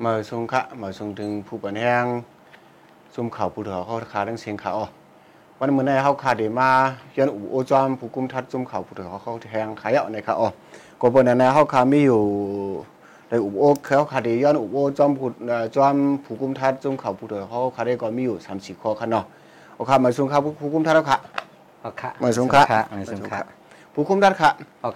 มาส่งขะมาส่งถึงผู้ปันแห้งซุ่มข่าวผู้เถื่อเขาขาดังเสียงข่าววันเมื่อในเขาขาเดมาย้อนอุโอจอมผู้กุมทัดซุ่มข่าวผู้เถื่อเขาแทงขายเอาในข่าวก็บนนั้นเขาขามีอยู่ในอุโอเขาขาเดย้อนอุโอจอมผู้กุมทัดซุ่มข่าวผู้เถื่อเขาขาเดก็มีอยู่3-4ข้อขนาดโอเคมาส่งข่าวผู้กุมทัดแล้วค่ะมาส่งข่าวผู้กุมทัดค่ะ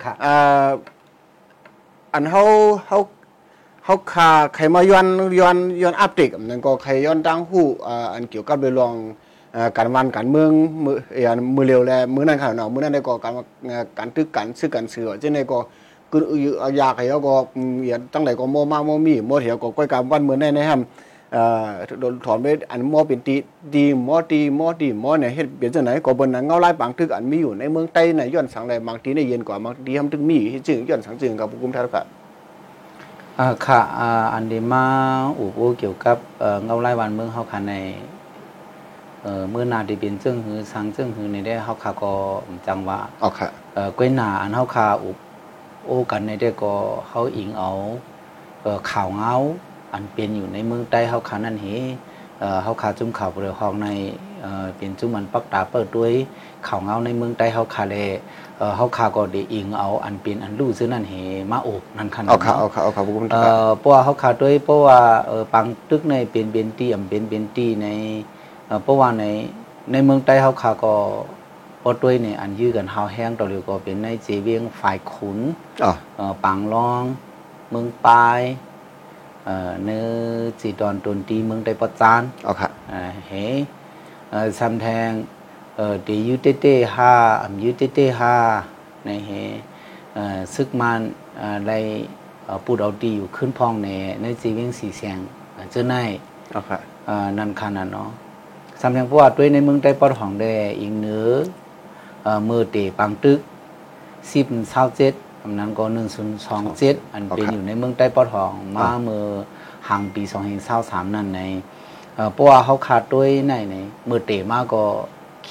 อันเขาขาใครมาย้อนอัปเดตนั่นก็ใครย้อนตั้งหูอันเกี่ยวกับเรื่องการวันการเมืองมือเร็วแลมือนั้นค่ะเนาะมือนั้นได้ก็การตึกการซื้อการเสือเช่นนี้ก็คืออยากให้เขาก็ตั้งแต่ก็โมมาโมมีโมเหี่ยวก็ก้อยการวันมือนั้นนะครับโดนถอนไปอันโมเป็นดีโมเนี่ยเฮ็ดเปลี่ยนจังไหนก็บนนั้นเงาไล่บางตึกอันมีอยู่ในเมืองใต้ในย้อนสังใดบางทีในเย็นกว่าบางทีทำตึกมีจึงย้อนสังจึงกับผู้กุมทัดค่ะค่ะอันเดมาอุปเกี่ยวกับเงาไล่วันเมืองเขาค่ะในเมื่อนาดีเป็นเจิ้งหือสังเจิ้งหือในได้เขาค่ะก็จังว่าก้อยหนาอันเขาค่ะอุปโอกันในได้ก็เขาอิงเอาข่าวเงาอันเป็นอยู่ในเมืองใต้เขาค่ะนั่นเหเขาค่ะจุ่มข่าวเรือของในเป็นจุ่มมันปักตาเปิดด้วยข่าวเงาในเมืองใต้เขาค่ะเลยเขาขาก็ได้อิงเอาอันเป็นอันรู้ซึ่งนั่นเหมาอบนั่นขนาดเอาค่ะเพราะว่าเขาขาด้วยเพราะว่าปังตึกในเป็นเบนตี้เป็นเบนตี้ในเพราะว่าในเมืองใต้เขาขาก็พอด้วยในอันยื้อกันเฮาแห้งต่อเรียก็เป็นในเจเวียงฝ่ายขุนปังรองเมืองปลายเนื้อจีดอนตนตีเมืองใต้ปจานเฮซ้ำแทงเดี๋ยวยูเต้ห้ายูเต้ห้าในเฮซึกมันในปูดเอาดีอยู่ขึ้นพองในจีเวียงสีแสงเจ้าหน้านั่นขนาดเนาะสำเนียงเพราะว่าด้วยในเมืองใต้ปอดของได้อีกเนื้อเมื่อเตะปังตึก10-27นั้นก็1027อันเป็นอยู่ในเมืองใต้ปอดของมาเมื่อห่างปี2023นั่นในเพราะว่าเขาขาดด้วยในเมื่อเตะมาก็เค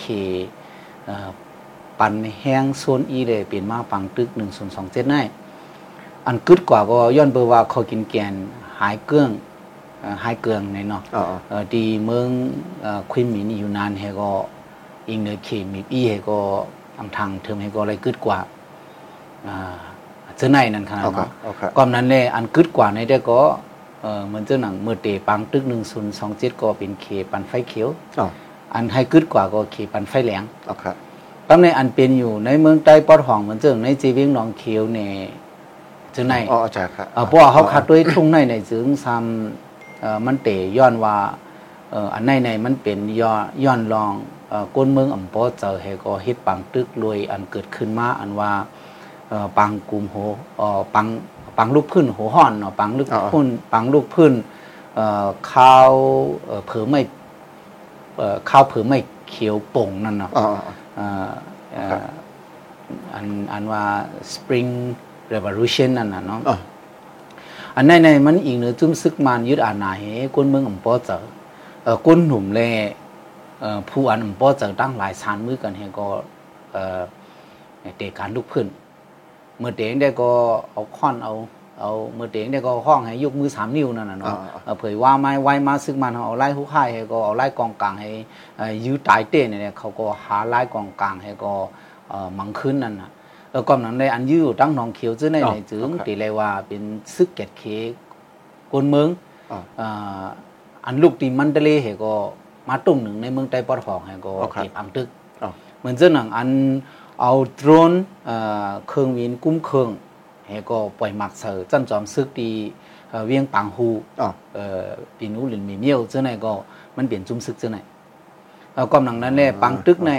ปันแห้งโซนอีเลยเปลี่ยนมาปังตึก1027ได้อันกึดกว่าก็ย้อนเบอร์ว่าเขากินแกนหายเกลืองในเนาะดีเมืองควินมินอยู่นานให้ก็อิงเนอเคมีอีให้ก็อังทางเทอมให้ก็อะไรกึดกว่าเจ้าในนั่นขนาดเนาะก่อนนั้นเลยอันกึดกว่าในได้ก็เหมือนเจ้าหนังเมื่อเตะปังตึก1027ก็เป็นเคปันไฟเขียวอันให้กึดกว่าก็เคปันไฟแหลงตั้งในอันเป็นอยู่ในเมืองใต้ปอดห้องเหมือนเจ้าในจีเวียงหนองเขียวเนี่ยเจ้าในเพราะว่าเขาขัดด้วยทุ่งในจึงซ้ำมันเตะย้อนว่าอันในมันเป็นย้อนรองก้นเมืองอำปอเจอให้ก็เฮ็ดปังตึกรวยอันเกิดขึ้นมาอันว่าปังกลุ่มโหปังลูกพื้นโหห่อนเนาะปังลูกพื้นข้าวเผือไม่ข้าวเผือไม่เขียวป่งนั่นเนาะอันว่า Spring Revolution นั่นน่ะเนาะอันในมันอีกเนื้อจุ่มซึกมันยึดอาณาให้คนเมืองอำปอเจอคนหนุ่มแลผู้อันอำปอเจอตั้งหลายชานมือกันให้ก็เตะการลูกพื้นเมื่อเตะได้ก็เอาค้อนเอาเมื่อเตะได้ก็ห้องให้ยกมือ3 นิ้วนั่นน่ะเนาะเผยว่าไม้ไว้มาซึกมันเอาไล่หุกค่ายให้ก็เอาไล่กองกลางให้ยื้อตายเต้เนี่ยเขาก็หาไล่กองกลางให้ก็มังขึ้นนั่นน่ะก่อนนั้นได้อันยื้อตั้งหนองเขียวซื่อในจึงตีเลยว่าเป็นซึกเกตเคคนเมืองอันลูกตีมันทะเลให้ก็มาตุ้มหนึ่งในเมืองใต้ปอดของให้ก็เก็บอังตึกเหมือนเจ้าหนังอันเอาโดรนเครื่องบินกุ้มเครื่องให้ก็ปล่อยหมักเสือจันจอมซึกตีเวียงปังฮูปีนู้หรือมีเมี่ยวเจ้าไหนก็มันเปลี่ยนจุ่มซึกเจ้าไหนก่อนหนังนั้นแหละปังตึกใน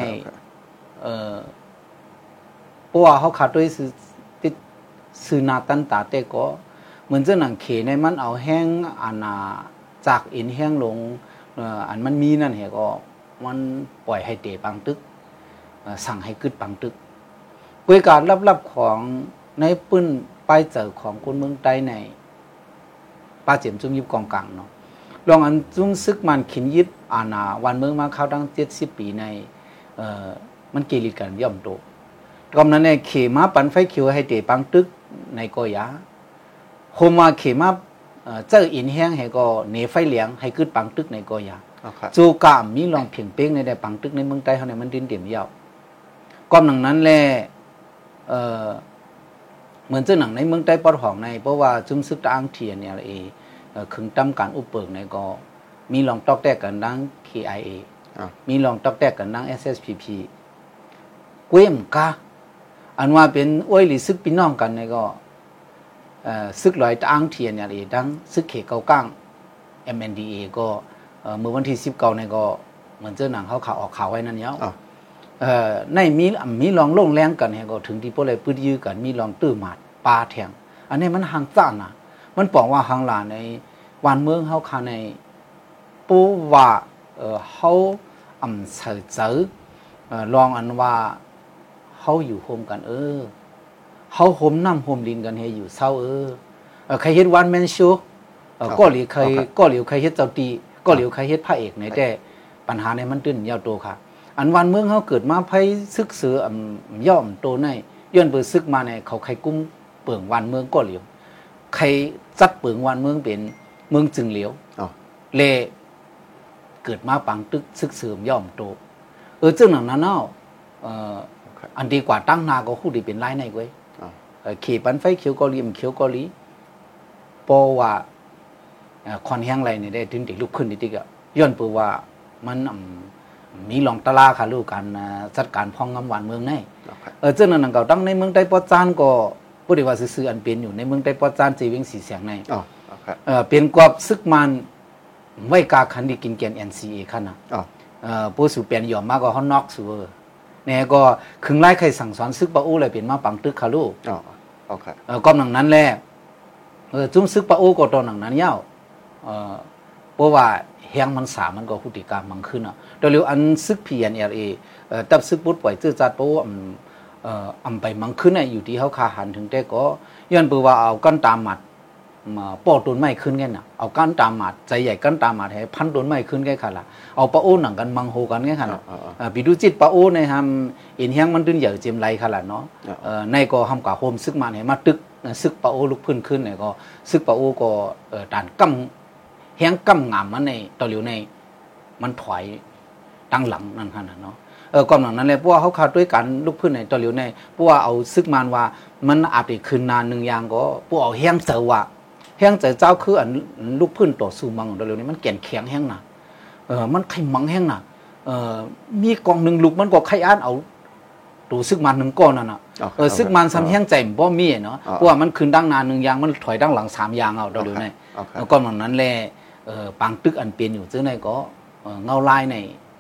เพราะว่าเขาขาดด้วยซื้อนาตันตาเตก็เหมือนเจ้าหนังเขในมันเอาแห้งอันจากอินแห้งลงอันมันมีนั่นเหรอก็มันปล่อยให้เตะปังตึกสั่งให้กึดปังตึกบริการรับของในปื้นป้ายเจอของคนเมืองใต้ในป้าเจียมจุ่มยิบกองกลางเนาะลองอันจุ่มซึกมันขินยิบอาณาวันเมืองมาเข้าตั้ง70 ปีในมันเกลิดกันย่อมโตกำนั้นเนี่ยเขมาปันไฟเขียวให้เตะปังตึกในกอยาโคมาเขมาเจ้าอินแห้งให้ก็เนไฟเหลียงให้ขึ้นปังตึกในก็ยาจูกามมีลองเพียงเป้งในได้ปังตึกในเมืองใต้เขาเนี่ยมันดินเดี่ยมยาวก้อมหนังนั้นแหละเหมือนเจ้าหนังในเมืองใต้ปอดห้องในเพราะว่าจุ่มซึกตะอังเทียเนี่ยขึงตั้มการอุปเปิกในก็มีลองตอกแตกกันดัง KIA มีลองตอกแตกกันดัง SSPP เว้มกะอันว่าเป็นอ้วยหรือซึกพี่น้องกันในก็ซึกลอยตะอังเทียเนี่ยดังซึกเขเกาก้าง MNDA ก็เมื่อวันที่19ในก็เหมือนเจ้าหนังเขาข่าวออกข่าวไว้นั่นเนาะในมีลองลงแรงกันให้ก็ถึงที่พวกเลยปื้ดยื้อกันมีลองตื้อหมาดปลาแทงอันนี้มันห่างซ่านนะมันบอกว่าห่างหลาในวันเมืองเฮาคาในปูว่าเฮาเสือเจอลองอันว่าเฮาอยู่โฮมกันเฮาโฮมน้ำโฮมดินกันให้อยู่เศร้าใครเฮ็ดวันแมนชูก็เหลียวใครเฮ็ดเจ้าตีก็เหลียวใครเฮ็ดพระเอกในแต่ปัญหาในมันตื้นยาวโตค่ะอันวันเมืองเขาเกิดมาไพ่ซึกเสือย่อมโตในย้อนเปิดซึกมาในเขาใครกุ้มเปิ่งวันเมืองก็เหลียวใครจัดเปิ่งวันเมืองเป็นเมืองจึงเหลียวเลเกิดมาปังตึกซึกเสือย่อมโตจึงหนังนั้นเนาะอันดีกว่าตั้งนาก็คู่ดีเป็นไรในเว้ยขี่ปันไฟเขียวเกาหลีมันเขียวเกาหลีเพราะว่าคอนแห้งไรเนี่ยได้ถึงติลุกขึ้นดิก็ย้อนเปิดว่ามันมีลองตลาค่ะลูกการจัดการพองงำหวานเมืองในเจ้าหนังเก่าตั้งในเมืองใต้ปอจานก็ผู้ใดว่าซื้ออันเป็นอยู่ในเมืองใต้ปอจานจีวิงสีเสียงในเป็นกอบซึกมันไว้กาคันดีกินแกน NCA คันน่ะผู้สู่เปลี่ยนยอมมากกว่าฮอนน็อกสู่เนี่ยก็คึงไล่ใครสั่งสอนซึกปะอู้เลยเป็นมาปังตึกค่ะลูกก็หนังนั้นแหละจุ้มซึกปะอู้ก็ตอนหนังนั้นเย้าเพราะว่าแห้งมันสามันก็หุติกรรมมันขึ้นโดยเร็วอันซึก PNLA ตับซึกปุ๊บปล่อยจื้อจัดเพราะว่าไปมันขึ้นอยู่ที่เขาคาหันถึงแต่ก็ย้อนเปว่าเอากั้นตามหมัดมาป้อต้นไม้ขึ้นแค่น่ะเอากั้นตามหมัดใจใหญ่กั้นตามหมัดให้พันต้นไม้ขึ้นแค่ค่ะล่ะเอาปะโอ้หนังกันมังโฮกันแค่ค่ะล่ะปีดูจิตปะโอ้ในทำอินแห้งมันดึงใหญ่เจียมไรค่ะล่ะเนาะในก็ทำกับโฮมซึกมาให้มาตึกซึกปะโอ้ลุกขึ้นเนี่ยก็ซึกปะโอ้ก็ด่านกั้มแห้งกั้มงามมันในตอนเหลียวในมันถอยตั้งหลังนั่นขนาดเนาะก่อนหลังนั้นเลยเพราะว่าเขาขาดด้วยกันลุกขึ้นในตอนเหลียวในเพราะว่าเอาซึกมันว่ามันอาจจะคืนนานหนึ่งอย่างก็พวกเอาแห้งเสือว่าแห้งเสือเจ้าคืออันลุกขึ้นต่อสู้มังตอนเหลียวนี้มันแก่นแข็งแห้งหนามันไข่มังแห้งหนามีกองหนึ่งลูกมันก็ไข่อันเอาตัวซึกมันหนึ่งก้อนนั่นน่ะซึกมันซ้ำแห้งใจมันบ่มีเนาะเพราะว่ามันคืนดังนานหนึ่งอย่างมันถอยดังหลัง3อย่างเอาตอนเหลียวในก่อนหลังนั้นแหละปังตึกอันเปลี่ยนอยู่ซึ่งในก็เงาลายใน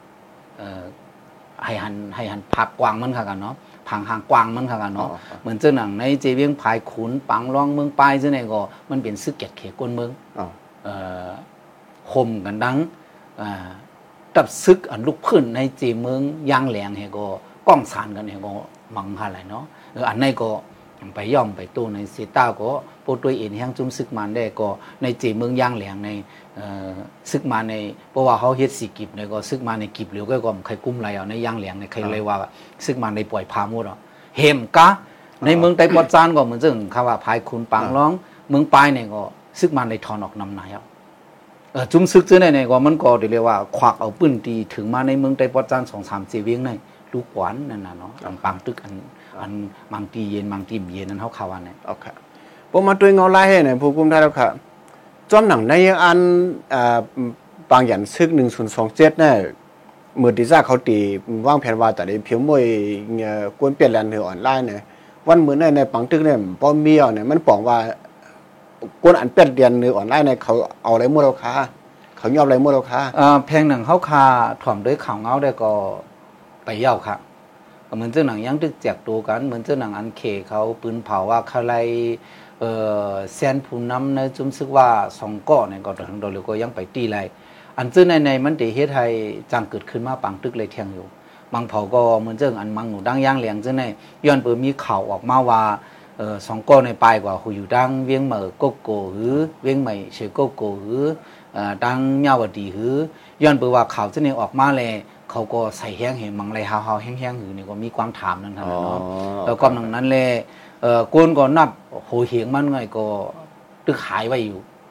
ให้หันผักกวางมันค่ะกันเนาะผังหางกวางมันค่ะกันเนาะเหมือนเจ้าหนังในเจเวียงภายขุนปังรองเมืองปลายซึ่งในก็มันเป็นซึกเก็ดเขกวนเมืองคมกันดังตับซึกอันลุกขึ้นในเจเมืองยางแหลงให้ก็ก้องสานกันให้ก็มังค่ะไรเนาะอันในก็ไปย่อมไปตู้ในเซต้าก็โปรตัวเองแห่งจุ่มซึกมันได้ก็ในเจเมืองย่างแหลงในซึกมาในเพราะว่าเขาเฮ็ดสีกิบในก็ซึกมาในกิบเหลียวก็ใครกุ้มไรเอาในย่างแหลงในใครเลยว่าซึกมาในปล่อยพามุดเห็มกะในเมืองไต้ปอดจานก็เหมือนซึ่งคำว่าภายคุณปังร้องเมืองปลายเนี่ยก็ซึกมาในถอนออกนำนายจุ่มซึกเจอในก็มันก็เรียกว่าควักเอาปืนตีถึงมาในเมืองไต้ปอดจาน2-3 เจเวียงในลูกหวานนั่นน่ะเนาะปังตึกอันบางตีเย็นบางตีเย็นนั้นเขาข่าวว่าเนี่ยโอเคพอมาตัวเงาลายให้เนี่ยผู้กุมได้แล้วค่ะจอมหนังในอันบางอย่างซึก1027เนี่ยเมื่อที่ซ่าเขาตีวางแผนว่าแต่ในเพียวมวยกวนเปลี่ยนแลนด์ออนไลน์เนี่ยวันมื้อในปังตึกเนี่ยป้อมเมียวเนี่ยมันบอกว่ากวนอันเป็ดเรียนออนไลน์เนี่ยเขาเอาอะไรมั่วเราค้าเขายอมอะไรมั่วเราค้าแพงหนังเขาคาถ่อมด้วยข่าวเงาได้ก็ไปเย่าค่ะเหมือนเจ้าหนังยังตึกแจกตัวกันเหมือนเจ้าหนังอันเคเขาปืนเผาว่าใครแซนผู้นำในจุ่มซึกว่า2ก้อเนี่ยก็ถึงโดยแล้วก็ยังไปตีไรอันเจ้าในมันได้เฮ็ดให้จังเกิดขึ้นมาปังตึกเลยเที่ยงอยู่บางเผาก็เหมือนเจ้าอันมังหนูดังย่างแหลงเจ้าในย้อนเปิดมีข่าวออกมาว่า2ก้อในปลายกว่าหูอยู่ดังเวียงเหม่อโกโกหือเวียงใหม่เฉยโกโกหือดังเมียวดีหือย้อนเปิดว่าข่าวเจ้าในออกมาเลยเขาก็ใส่แห้งเห็นมังไรฮาวๆแห้งๆอยู่นี่ก็มีความถามนั่นเท่านั้นเนาะแล้วก็ดังนั้นเลยกวนก็นับโหเหียงมันไงก็ตึกหายไว้อยู่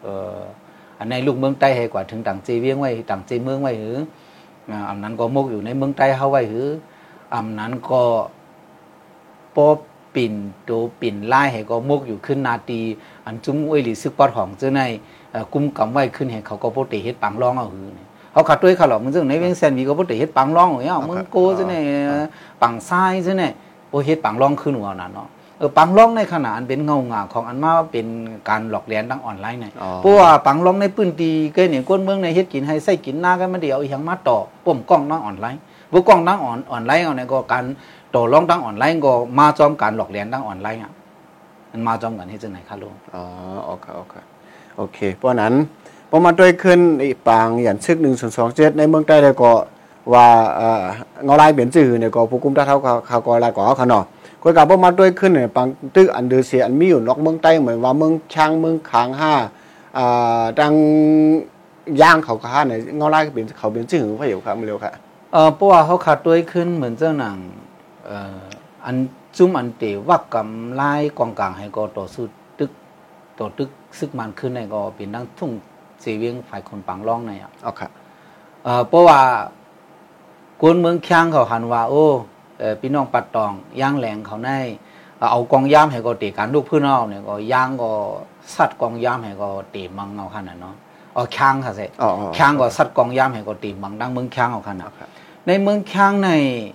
อันในลูกเมืองใต้ให้กว่าถึงต่างเจเวียงไว้ต่างเจเมืองไว้หรืออำนั้นก็มกอยู่ในเมืองใต้เฮาไว้หรืออำนั้นก็ปอปิ่นโตปิ่นไล่ให้ก็มกอยู่ขึ้นนาตีอันจุ้มอ้วยหรือซึกปอดของเจ้าในกุมกำไว้ขึ้นให้เขาก็โปเตเฮ็ดปังร้องเอาหือเขาขัดด้วยเขาหรอกมึงซึ่งในเวียงแซนมีก็โปเตเฮ็ดปังร้องอย่างมึงโกเจ้าในปังซ้ายเจ้าในโอเฮ็ดปังร้องขึ้นหัวนั่นเนาะปังร้องในขณะอันเป็นเงาหงาของอันมาเป็นการหลอกเลียนทางออนไลน์เนี่ยเพราะว่าปังร้องในปื้นตีเกยเนี่ยก้นเมืองในเฮ็ดกินให้ใส่กินหน้ากันมาเดียวอีหยังมาต่อป้อมกล้องทางออนไลน์บ่กล้องทางออนไลน์เอาเนี่ยก็การต่อรองทางออนไลน์ก็มาจอมการหลอกเลียนทางออนไลน์อ่ะมันมาจอมกันเฮ็ดจังได๋คะลุงโอเคเพราะนั้นพอมาด้วยขึ้นอีปางอย่างซึก1027ในเมืองใต้ได้ก็ว่าเงาลายเปลี่ยนชื่อเนี่ยก็ผู้กุมตาเท่าเขาก็ลายก็เขาเนาะก็กลับมาด้วยขึ้นเนี่ยปังตึกอันเดอร์เสียอันมีอยู่นอกเมืองใต้เหมือนว่าเมืองช้างเมืองขางดังย่างเขาค่าเนี่ยเงาลายเปลี่ยนเขาเปลี่ยนชื่อพระเหี่ยวครับมันเร็วค่ะเพราะว่าเขาขาดด้วยขึ้นเหมือนเจ้าหนังอันจุ้มอันเตวักกำลายกองกลางให้ก็ต่อสู้ตึกซึกมันขึ้นในก็เป็นดังทุ่งเสียเวียงฝ่ายคนปังร้องในอ่ะเพราะว่ากวนเมืองข้างเขาหันว่าโอ้พี่น้องปัดตองย่างแหลงเขาในเอากองย่ามให้ก็เตะการลูกพื้นเอาเนี่ยก็ย่างก็สัตว์กองย่ามให้ก็เตะมังเอาขนาดเนาะข้างค่ะเสร็จข้างก็สัตว์กองย่ามให้ก็เตะมังดังเมืองข้างเอาขนาดในเมืองข้างใน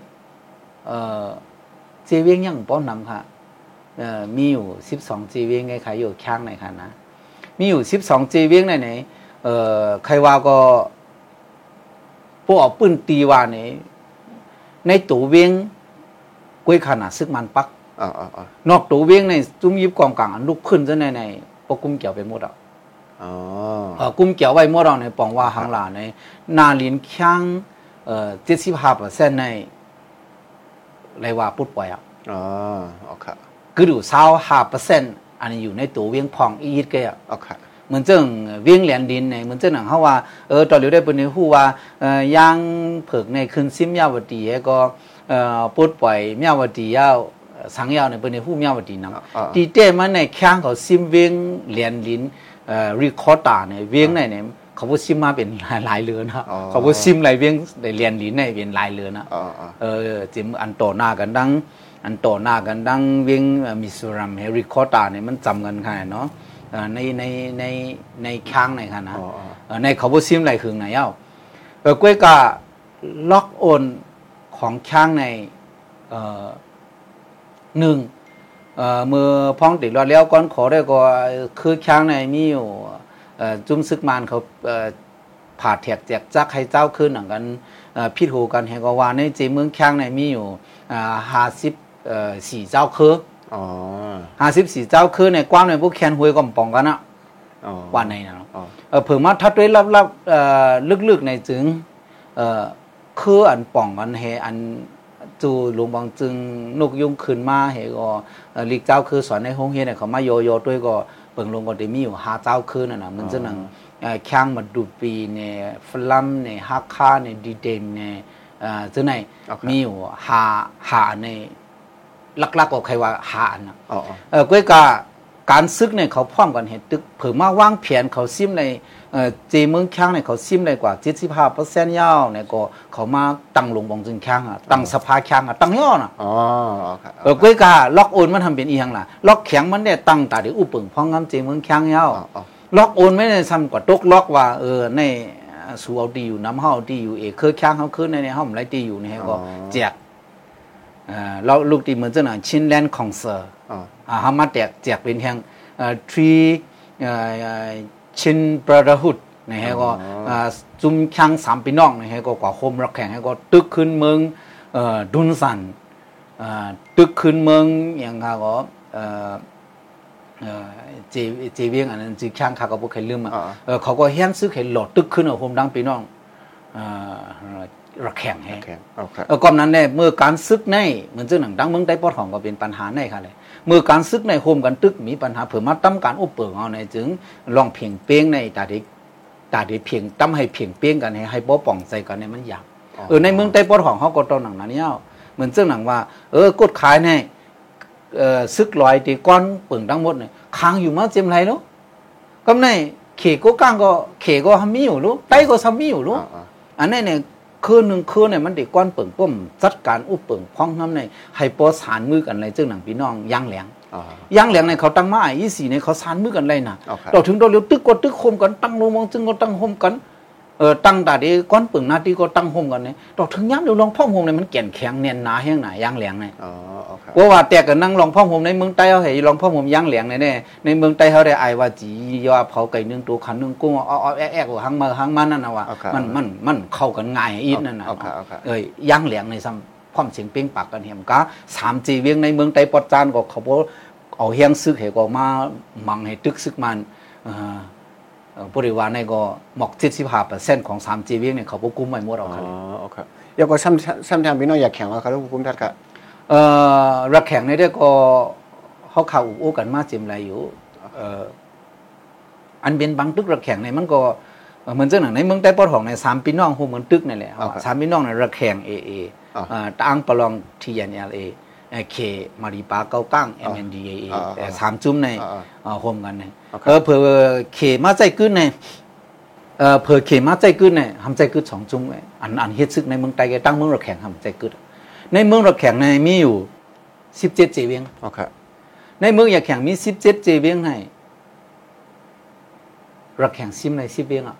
เจเวียงยังป้อนนำค่ะมีอยู่12เจเวียงไงขายอยู่ข้างในค่ะนะมีอยู่12เจเวียงไหนใครว่าก็พวกปืนตีว่านี่ในตัวเวียงกุ้ยขนาดซึกมันปักนอกตัวเวียงในจุ้มยิบกองกลางอันลุกขึ้นซะในปกุมเกี่ยวไปหมดกุมเกี่ยวไว้หมดในปองว่าหางหลาในนาเลียนข้าง75%ในไรว่าปุ๊บปล่อยคือดู25%อันนี้อยู่ในตัวเวียงพองอีดแกเหมือนเจ้งเวียงแหลนดินในเหมือนเจ้าหนังเขาว่าตอนเหลียวได้เป็นในฮู้ว่าย่างเผิกในคืนซิมยาวดีก็ปุ๊บปล่อยยาวดียาวสังยาวในเป็นในฮู้ยาวดีนำตีเต้มันในข้างเขาซิมเวียงแหลนดินรีคอร์ดในเวียงในเนี่ยเขาพูดซิมมาเป็นหลายเรือนนะเขาพูดซิมหลายเวียงในแหลนดินในเป็นหลายเรือนนะจิมอันโตหน้ากันดังเวียงมิโซรัมเฮรีคอร์ดเนี่ยมันจำกันขนาดเนาะในข้างในค่ะนะในเขาพูดซิมอะไรคือไหนเอ้ากล้วยกะล็อกโอนของข้างในหนึ่งเมื่อพ้องติดรอดแล้วก้อนขอได้ก็คือข้างในมีอยู่จุ้มซึกมันเขาผ่าแถกแจกจักให้เจ้าขึ้นหนังกันพิถูกันให้ก็ว่าในเจเมืองข้างในมีอยู่54เจ้าคือ54เจ้าคือในกว้างในพวกแคนหวยก็ป่องกันนะว่าในนะเพิ่มมาทัดด้วยลับลึกๆในจึงคืออันป่องกันเฮอันจูหลวงบางจึงนกยุงขึ้นมาเฮก็ลีกเจ้าคือสอนในห้องเฮียนเขามาโยด้วยก็เปิงลงก็ได้มีอยู่5เจ้าคือนั่นน่ะมันจะนั่งข้างมาดูปีเนี่ยฝรั่งเนี่ยฮักคาเนี่ยดีเดมเนี่ยซึ่งในมีอยู่หาในลักๆก็ใครว่าหานะก็การซึกเนี่ยเขาพร้อมกันเห็นตึกเผื่อมาวางแผนเขาซิมในเจเมืองข้างเนี่ยเขาซิมเลยกว่า75%ยาวเนี่ยก็เขามาตั้งลงบองจึงข้างตั้งสภาข้างตั้งย่อนะก็ล็อกโอนมันทำเป็นอีหยังล่ะล็อกแข็งมันได้ตั้งตาเดี๋ยวอุปึงพ้องงำเจเมืองข้างยาวล็อกโอนไม่ได้ซ้ำกว่าตกล็อกว่าในสูเอาดีอยู่น้ำเฮาดีอยู่คือข้างเขาขึ้นในห้องไรดีอยู่นี่ก็แจกเราลูกตีเหมือนเจ้าหน่ะชินแลนด์คอนเสิร์ตฮามาแจกเป็นแห่งชินบราเดอร์ฮุดนี่ฮะก็จุ่มข้าง3พี่น้องนี่ฮะก็กว่าโฮมรักแข่งให้ก็ตึกขึ้นเมืองดุนสันตึกขึ้นเมืองอย่างก็เจเวียงอันนั้นจีข้างเขาก็บ่เคยลืมเขาก็เฮียนซื้อให้หลอดตึกขึ้นโฮมดังพี่น้องระแข่งให้ก่อนนั้นเนี่ยเมื่อการซึกในเหมือนเจ้าหนังดังเมืองใต้ปอดของก็เป็นปัญหาในค่ะเลยเมื่อการซึกในโฮมกันตึกมีปัญหาเผื่อมาตั้มการอุปเปิงเอาในจึงลองเพียงเป้งในตาดีเพียงตั้มให้เพียงเป้งกันให้บ่ป่องใจกันเนี่ยมันยากในเมืองใต้ปอดของเขาก็ตอนหนังนั้นเนี่ยเหมือนเจ้าหนังว่ากดขายในซึกลอยตีก้อนเปิงทั้งหมดเนี่ยค้างอยู่มาเจ็มไรเนาะก็ในเขก็ก้างก็เขก็ทำมีอยู่รู้ไตก็ทำมีอยู่รู้อันนี้เนี่ยคืนหนึ่งคืนเนี่ยมันได้ก้อนเปิ่งป้มจัดการอุปเปิ่งพ้องน้ำในให้ปอสานมือกันเลยเจ้าหนังพี่น้องย่างแหลงย่างแหลงในเขาตั้งมาอีสี่ในเขาสานมือกันเลยนะเราถึงเราเลี้ยวตึกก็ตึกโฮมกันตั้งโลมองจึงก็ตั้งโฮมกันตั้งตาดีก้อนเปิ่งนาทีก็ตั้งโฮมกันเนี่ยเราถึงย้ำเดี๋ยวลองพ่อโฮมเนี่ยมันแก่นแข็งเนียนหนาแห้งหนาย่างแหลงเนี่ยว่าแต่กันนั่งลองพ่อโฮมในเมืองใต้เขาเห็นลองพ่อโฮมย่างแหลงเนี่ยในเมืองใต้เขาได้ไอว่าจีว่าเผาไก่นึ่งตัวขันนึ่งกุ้งแอกหังมาหังมันนั่นนะว่ามันเข้ากันง่ายอีกนั่นนะย่างแหลงในซ้ำพร้อมเสียงเป้งปากกันเห็นก็3-4เวียงในเมืองใต้ปอดจานก็เขาเอาเฮียงซึกเหก็มามังให้ตึกซึกมันบริวารในก็หมอก75%ของ3G เวียงเนี่ยเขาควบคุมไม่หมดเอาครับโอเคอยากก็ซ้ำๆพี่น้องอยากแข่งว่าเขาควบคุมทัดกะรักแข่งในได้ก็เขาข่าวอุกันมาเจมไรอยู่อันเป็นบางตึกรักแข่งในมันก็เหมือนเจ้าหนังในเมืองใต้ปอดของใน3พี่น้องโฮเหมือนตึกนั่นแหละ3พี่น้องในรักแข่ง AA ตั้งประลอง TNLAเคมาริปาเก้าก้าง MNDAA แต่3จุ้มในโฮมกันเนี่ยเผื่อเคมาใจกึ้นในเผื่อเคมาใจกึ้นเนี่ยทำใจกึ้น2จุ้มอันเฮ็ดซึกในเมืองใต้ก็ตั้งเมืองรักแข่งทำใจกึ้นในเมืองรักแข่งในมีอยู่17เจเวียงในเมืองอยากแข่งมี17เจเวียงให้รักแข่งซิมใน10เวียง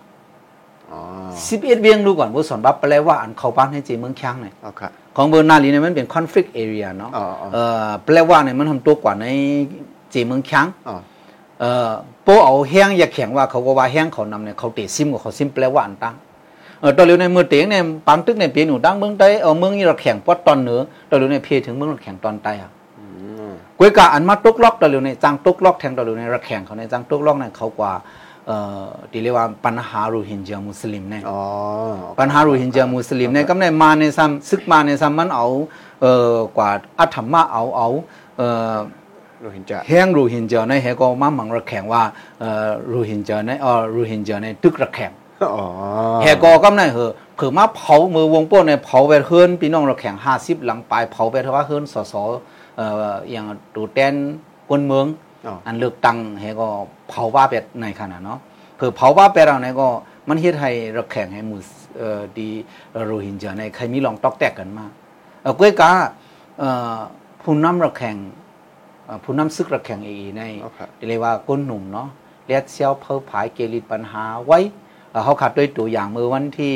11เวียงดูก่อนบ่สอนบับแปลว่าอันเข้าบ้านให้เจเมืองแข้งเนี่ยของเบอร์นาลีเนี่ยมันเป็น conflict area เนาะแปลว่าเนี่ยมันทำตัวกว่าในเจเมืองแข้งโปเอาแห้งอยากแข่งว่าเขาก็ว่าแห้งเขานำเนี่ยเขาเตะซิมกับเขาซิมแปลว่าอันตั้งตอนเร็วในเมืองเตียงเนี่ยปังตึกในเปียหนูดังเมืองใต้เมืองนี้เราแข่งปอดตอนเหนือตอนเร็วในเพถึงเมืองเราแข่งตอนใต้อ่ะกวยกะอันมาตกล็อกตอนเร็วในจังตกล็อกแทงตอนเร็วในเราแข่งเขาในจังตกล็อกเนี่ยเขากว่าที่เรียกว่าปัญหาโรฮิงญามุสลิมเนี่ยปัญหาโรฮิงญามุสลิมเนี่ยก็ในมาในซ้ำซึกมาในซ้ำมันเอากว่าอัฐมะเอาโรฮิงญาแห้งโรฮิงญาในแห่ก็มาหมั่งระแข่งว่าโรฮิงญาในโรฮิงญาในตึกระแข่งแห่ก็ในเผื่อมาเผามือวงโป้เนี่ยเผาไปเฮือนพี่น้องระแข่ง50หลังปลายเผาไปเท่าว่าเฮือนสอย่างตูแตนคนเมืองอันเลือกตั้งให้ก็เผาว่าเป็ดในขณะเนาะเผื่อเผาว่าเป็ดเราเนี่ยก็มันเฮ็ดให้ระแข่งให้หมู่ดีโรฮิงญาในใครมีลองตอกแตกกันมาก้วยกาผู้นำระแข่งผู้นำซึกระแข่งในเรียกว่าก้นหนุ่มเนาะเลียดเซียวเพิ่มผายเกลิดปัญหาไว้เขาขัดด้วยตัวอย่างเมื่อวันที่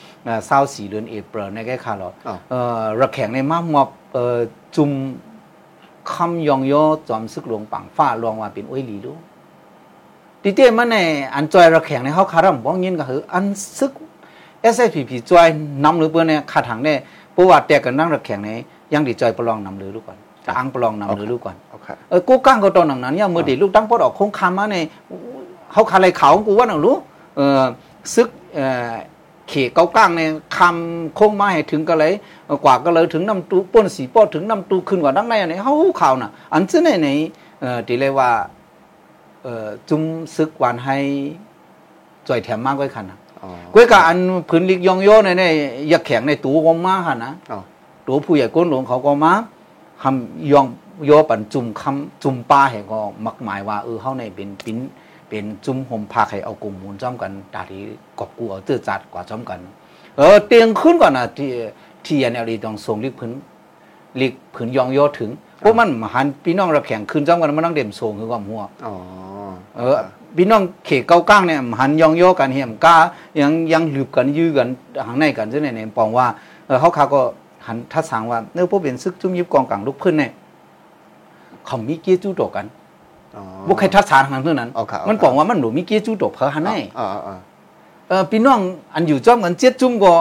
24เดือนเอพฤลในแก่ข่าวระแข่งในมากมอบจุ่มคำยองโยจอมซึกหลวงปังฟ้าลวงว่าเป็นอ้วยหลีดูดิเตมันในอันจอยระแข่งในเขาคาร์มบ้องยินก็คืออันซึก SSPP จอยนำหรือเปล่าเนี่ยขาดถังเนี่ยประวัติแต่กันนั่งระแข่งในยังดิจอยประลองนำหรือรู้ก่อนตั้งประลองนำหรือรู้ก่อนกูก้างก็ตอนหนังนั้นเนี่ยเมื่อดีลูกตั้งพอดออกคงคำมาในเขาคาอะไรเขากูว่าหนังรู้ซึกเขเก้าก้างในคำคงมาให้ถึงก็เลยกว่าก็เลยถึงน้ำตูป้นสีป้อถึงน้ำตูขึ้นกว่าดังในเนี่ยเขาข่าวน่ะอันเจ้าในที่เรียกว่าจุ่มซึกวันให้จ่อยแถมมากไว้ขันนะก้วยกะอันพื้นลิกยองโยเนี่ยอยากแข่งในตัวก็มาขันนะตัวผู้ใหญ่ก้นหลวงเขาก็มาคำยองโยปั่นจุ่มคำจุ่มปลาให้ก็มักหมายว่าเขาในเป็นจุ่มห่มผ้าให้เอากลุ่มมูลจ้อมกันตาที่กอบกูเอาตื้อจัดกว่าจ้อมกันเตียงขึ้นก่อนนะที่NLDต้องส่งลิกผืนยองโยถึงพวกมันมหันพี่น้องระแข่งขึ้นจ้อมกันมันต้องเด่มส่งคือความหัวพี่น้องเขตเก้าก้างเนี่ยหันยองโยกันเหี่ยมก้ายังหลืบกันยื้อกันหางในกันซึ่งในปองว่าเขาก็หันทัดสางว่าเนื้อพวกเป็นซึกจุ่มยิบกองกลางลุกขึ้นเนี่ยเขามีเกี้ยจู้ตกันบุคคลทัศน์ทางนั้นมันบอกว่ามันหนูมีเกี้ยจู้ตกเพอหันให้พี่น้องอันอยู่จ้อมกันเจี๊ยจุ่มก็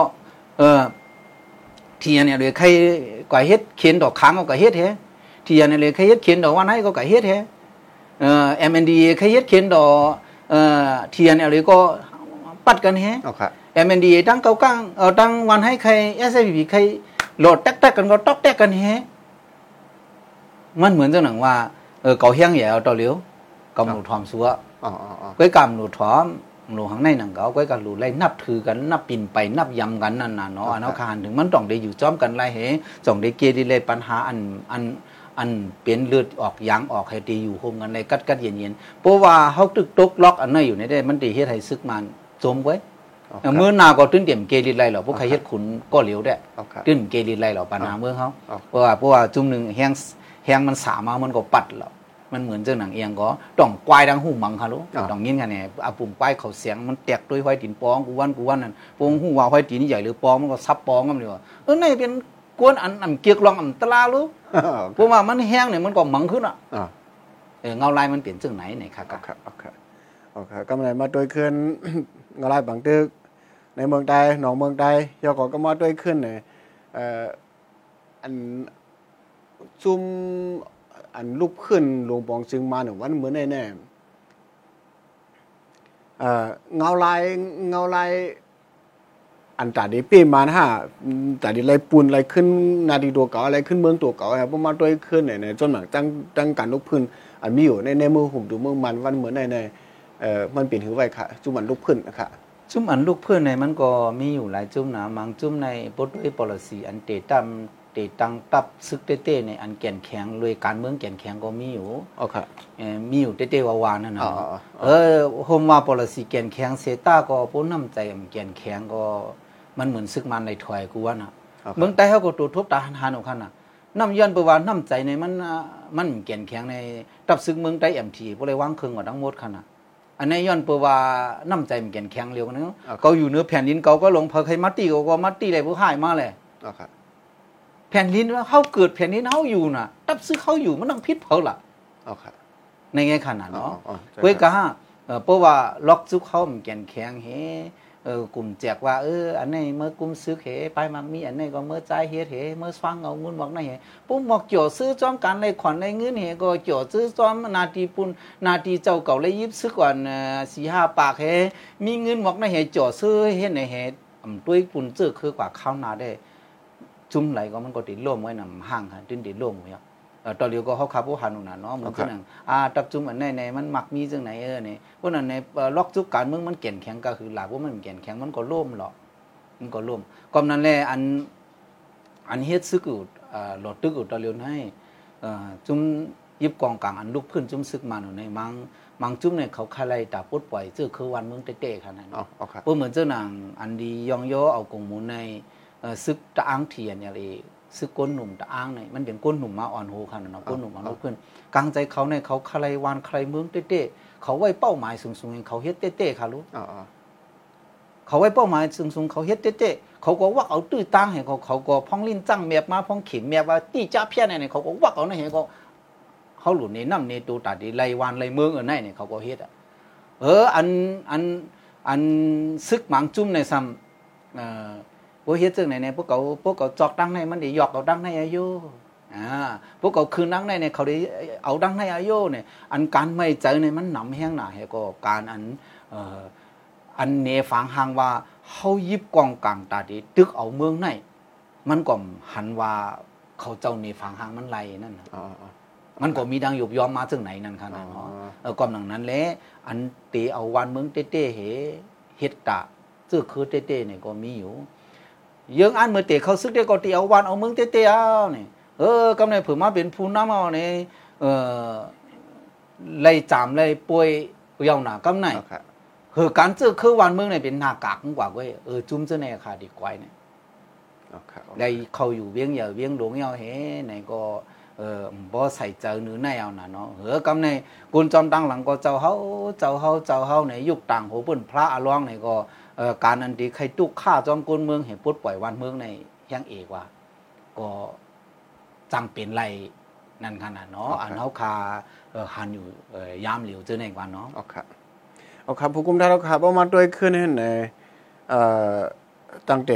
ทีเนี่ยเลยใครก่อเฮ็ดเขียนดอกค้างก็ก่อเฮ็ดแฮทีเนี่ยเลยใครเฮ็ดเขียนดอกวันให้ก็ก่อเฮ็ดแฮMNDA ใครเฮ็ดเขียนดอกทีเนี่ยเลยก็ปัดกันแฮMNDA ตั้งเก้าก้างตั้งวันให้ใคร SSPP ใครโหลดแตกกันก็ตอกแตกกันแฮมันเหมือนเจ้าหนังว่าเกาเฮียงแย่เอาต่อเลี้ยวกำหนูทอมซัวก้อยกำหนูทอมหนูข้างในหนังเกาก้อยกำหนูไล่นับถือกันนับปิ่นไปนับยำกันนั่นน่ะเนาะอันเอาคานถึงมันต้องได้อยู่จ้อมกันไล่เหจ่องได้เกลียดได้ปัญหาอัอันเป็นเลือดออกยางออกให้ตีอยู่โฮมกันในกัดเย็นๆเพราะว่าเฮาตึกตกล็อกอันนั้นอยู่ในได้มันสิเฮ็ดให้ซึกมันจมไว้เมื่อนาก็ตื้นเต็มเกลิดไรหรอพวกใครเฮ็ดขุนก็เหลียวได้ตื้นเกลิดไรหรอปัญหาเมืองเฮาเพราะว่าจุ่มนึงแห้งมันสามามันก็ปัดแล้วมันเหมือนเจ้าหนังเอียงก็ต้องควายดังหูมังค่ะลูกต้องยินกันเนี่ยอาปุ่มควายเขาเสียงมันแตกด้วยห้อยตีนปองกูวันนั่นปองหูว่าห้อยตีนใหญ่หรือปองมันก็ซับปองกันเลยว่านี่เป็นกวนอันเกียกลองอันตะลาลูกเพราะว่ามันแห้งเนี่ยมันก็มังขึ้นอ่ะเงาลายมันเปลี่ยนจังไหนเนี่ยครับโอเคก็มามาด้วยขึ้นเงาลายบางตึกในเมืองใดหนองเมืองใดยอก็มาด้วยขึ้นเนี่ยอันซุ่มอันลุกขึ้นหลวงปองจึงมาหนึ่งวันเหมือนแน่เงาลายอันตาดีปีมาฮะตาดีไรปูนไรขึ้นนาดีตัวเก่าอะไรขึ้นเมืองตัวเก่าครับประมาณตัวขึ้นเนี่ยจนหลังตั้งการลุกขึ้นอันมีอยู่ในมือหุ่มดูเมืองมันวันเหมือนในมันเปลี่ยนหือไว้ค่ะจุ่มอันลุกขึ้นนะคะจุ่มอันลุกขึ้นในมันก็มีอยู่หลายจุ่มนะบางจุ่มในบทด้วย policy อันเตตังตับซึกเต้ๆในอันแก่นแข็งเลยการเมืองแก่นแข็งก็มีอยู่มีอยู่เต้ๆวาๆนั่นน่ะโฮมว่า policy แก่นแข็งเซต้าก็พ้นน้ำใจแก่นแข็งก็มันเหมือนซึกมันในถอยกูว่าน่ะเมืองใต้เฮาก็ตัวทบตาหันๆออกคั่นน่ะน้ำย้อนไปว่าน้ำใจในมันแก่นแข็งในตับซึกเมืองใต้ MT บ่ได้วางเครื่องว่าทั้งหมดคั่นน่ะอันนี้ย้อนไปว่าน้ำใจมันแก่นแข็งเร็วกันเนาะเขาอยู่เหนือแผ่นดินเขาก็ลงเผาใครมัตตี้ก็มัตตี้ได้ผู้หายมาแหละแผ่นดินว่าเขาเกิดแผ่นดินเขาอยู่น่ะตับซื้อเขาอยู่มันต้องพิษเขาล่ะในไงขนาดเนาะเว้ยกะเพราะว่าล็อกซุกเขามันแก่นแข็งเฮกลุ่มแจกว่าอันนี้เมื่อกลุ่มซื้อเฮไปมักมีอันนี้ก็เมื่อใจเฮ็ดเฮเมื่อฟังเอาเงินบอกนั่นเฮปุ๊บบอกเกี่ยวซื้อจอมกันในขวัญในเงินเฮก็เกี่ยวซื้อจอมนาทีปุ่นนาทีเจ้าเก่าเลยยิบซื้อก่อน4-5 ปากเฮมีเงินบอกนั่นเฮจ่อซื้อเฮ็ดในเฮด้วยปุ่นซื้อคือกว่าข้าวนาได้จุ่มไหลก็มันก็ติดร่วมไว้นำห้างค่ะติดร่วมไว้ตอนเดียวก็เขาขับผู้หันน่ะเนาะเหมือนกันตับจุ่มอันไหนมันมักมีจังไหนนี่เพราะนั้นในล็อกจุกการเมืองมันแก่นแข็งก็คือหลักว่ามันแก่นแข็งมันก็ล่มหรอกมันก็ล่มก็นั่นแหละอันเฮ็ดซึกหลอดตึกตอนเดียวให้จุ่มยิบกองกลางอันลุกขึ้นจุ่มซึกมาในมังจุ่มเนี่ยเขาคาไลตาปดปล่อยเจ้าคือวันเมืองเต้ๆขนาดนั้นเพราะเหมือนเจ้านางอันดียองย่อเอากงมูลในซึกตะอ้างเทียนอย่างไรซึกก้นหนุ่มตะอ้างเนี่ยมันเป็นก้นหนุ่มมาอ่อนโหขนาดนั้นก้นหนุ่มมาลุกขึ้นกลางใจเขาเนี่ยเขาคาไลวันคาไลเมืองเต้ๆเขาไว้เป้าหมายสูงๆเขาเฮ็ดเต้ๆค่ะรู้เขาไว้เป้าหมายสูงๆเขาเฮ็ดเต้ๆเขาก็วักเอาตื้อตั้งให้เขาก็พ้องลิ้นจั่งแมบมาพ้องเข็มแมบว่าตี้จ้าเพี้ยนเนี่ยเขาก็วักเอาในให้เขาหลุดในน้ำในตัวตัดในไรวันไรเมืองในเนี่ยเขาก็เฮ็ดอันซึกหมังจุ่มในซ้ำพวกเฮ็ดจังไหนเนี่ยพวกเขาจอกดังในมันได้หยอกเอาดังในอายุพวกเขาคืนดังในเนี่ยเขาได้เอาดังในอายุเนี่ยอันการไม่เจอเนี่ยมันหนำแห้งหนาให้ก็การอันเนฟังหางว่าเฮายิบกองกลางตาดีตึกเอาเมืองในมันก็หันว่าเขาเจ้าเนฟังหางมันไหลนั่นมันก็มีดังยุบยอมมาจังไหนนั่นขนาดเนาะกำลังนั้นแหละอันเตเอาวันเมืองเต้ๆเฮ็ดตะซื่อคือเต้ๆเนี่ยก็มีอยู่ยังอันเมื่อเตะเขาซึกได้ก็เตะเอาวันเอาเมืองเตะเอานี่กำเนิดผือมาเป็นผู้นำเอานี่ไล่จามไล่ป่วยยาวหนากำเนิดการซึกคือวันเมืองเนี่ยเป็นหน้ากากกว่าเว้ยจุ่มซะแน่ค่ะดีกว่าเนี่ยได้เขาอยู่เวียงเหยาเวียงหลวงเหยาเฮไหนก็บ่ใส่เจอเนื้อในเอาน่ะเนาะกำในกุนจอมตั้งหลังก็เจ้าเฮาในยุคต่างโหเปิ้นพระอรวงนี่ก็การอันที่ใครตุกฆ่าจอมกลเมืองให้ปลดปล่อยวันเมืองในแห่งเอกว่าก็จำเป็นไรนั่นขนาดเนาะอันเฮาคาหันอยู่ยามเหลียวเจอในกว่าเนาะเอาครับผู้กุมท่านครับเอามาด้วยขึ้นให้ในตั้งแต่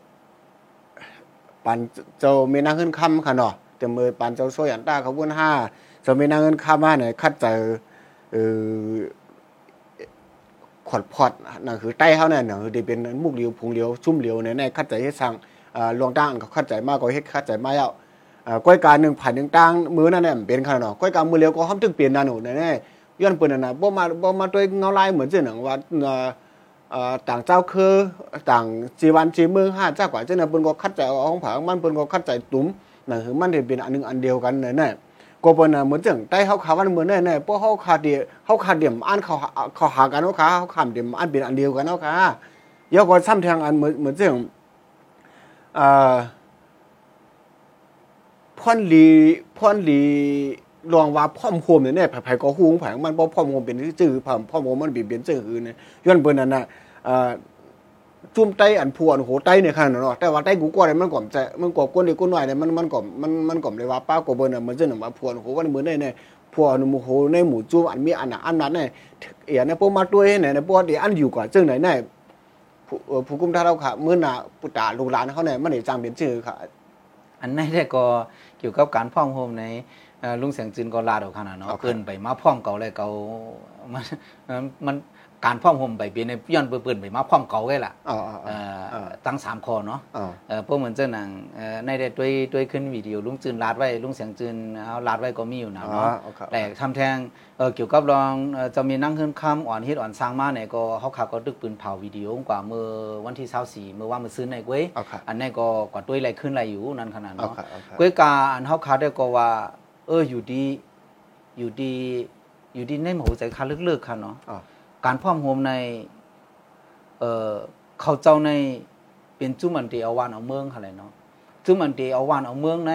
ปันเจ้ามีนางขึ้นค่ำค่ะเนาะแต่มือปันเจ้าโซยันต้าเขาวุ่น5จะมีนางเงินค่ามาเนี่ยคัดเจอขอดพอดนั่นคือใต้เฮาเนี่ยคือได้เป็นมุกเหลียวพุงเหลียวชุ่มเหลียวเนี่ยในคัดใจเฮ็ดสั่งลวงตั้งเขาคัดใจมากกว่าเฮ็ดคัดใจมาแล้วก้อยการ1,000 1ตั้งมื้อนั่นน่ะเป็นขนาดเนาะก้อยการมื้อเหลียวก็ฮ้อมถึงเปลี่ยนนั่นโหแน่ๆย้อนเปิ้นน่ะบ่มาด้วยเงาลายเหมือนจังหนังว่าต่างเจ้าคือต่างจีวันจีเมือง5เจ้ากว่าจังน่ะเปิ้นก็คัดใจเอาของผางมันเปิ้นก็คัดใจตุ้มนั่นคือมันได้เป็นอันนึงอันเดียวกันแน่ๆก็เปิ้นน่ะเหมือนจังใต้เฮาขามันเหมือนแน่ๆเพราะเฮาขาเดียมอ่านเขาหากันเฮาขาเฮาขามเดียมอ่านเป็นอันเดียวกันเฮาขาเดี๋ยวก็ซ้ำทางอันเหมือนจังพ่อนลีลองว่าพร้อมโฮมเนี่ยไผก็ฮู้ของไผมันบ่พร้อมโฮมเป็นชื่อพร้อมโฮมมันเป็นชื่ออื่นเนี่ยย้อนเปิ้นนั่นน่ะจุ่มไตอันพวนโหไตเนี่ยคั่นเนาะแต่ว่าไตกูก็ได้มันก็จะมันก็ก้นเล็กก้นน้อยเนี่ยมันก็เลยว่าป้าก็เบิ่นน่ะมันจังว่าพวนโหมันเหมือนได้พวนหมู่โหในหมู่จุ่มอันมีอันน่ะอันนั้นเนี่ยเอียเนี่ยพวกมาด้วยเนี่ยพวกที่อันอยู่กว่าจังไหนเนี่ยผู้กุมถ้าเราค่ะมื้อน่ะปุตตาลูกหลานเขาเนี่ยมันได้จำเป็นชื่อค่ะอันนั้นก็เกี่ยวกับการพร้อมโฮมในลุงแสงจืนก็ลาดออกขนาดเนาะเกินไปมาพร้อมเก่าแล้วเก่ามันการพร้อมโฮมไปเป็นในย้อนเปิ้นไปมาพร้อมเก่าไว้ล่ะตั้ง3ข้อเนาะพวกเหมือนเจ้าหนังในได้ด้วยขึ้นวิดีโอลุงจืนลาดไว้ลุงแสงจืนเอาลาดไว้ก็มีอยู่นะเนาะแต่ทำแทงเกี่ยวกับรองจะมีนั่งขึ้นค่ำอ่อนเฮ็ดอ่อนสร้างมาเนี่ยก็เฮาขาก็ดึกปืนเผาวิดีโอกว่าเมื่อวันที่24เมื่อว่ามื้อซื้อในก้วยอันนี้ก็กว่าด้วยไหลขึ้นไหลอยู่นั่นขนาดเนาะก้วยกาอันเฮาขาได้ก็ว่าอยู่ดีในหมู่ใจคาลึกๆค่ะเนาะการพร้อมโฮมในเขาเจ้าในเป็นจุมันตีเอาวานเอาเมืองค่ะเลยเนาะจุมันตีเอาวานเอาเมืองใน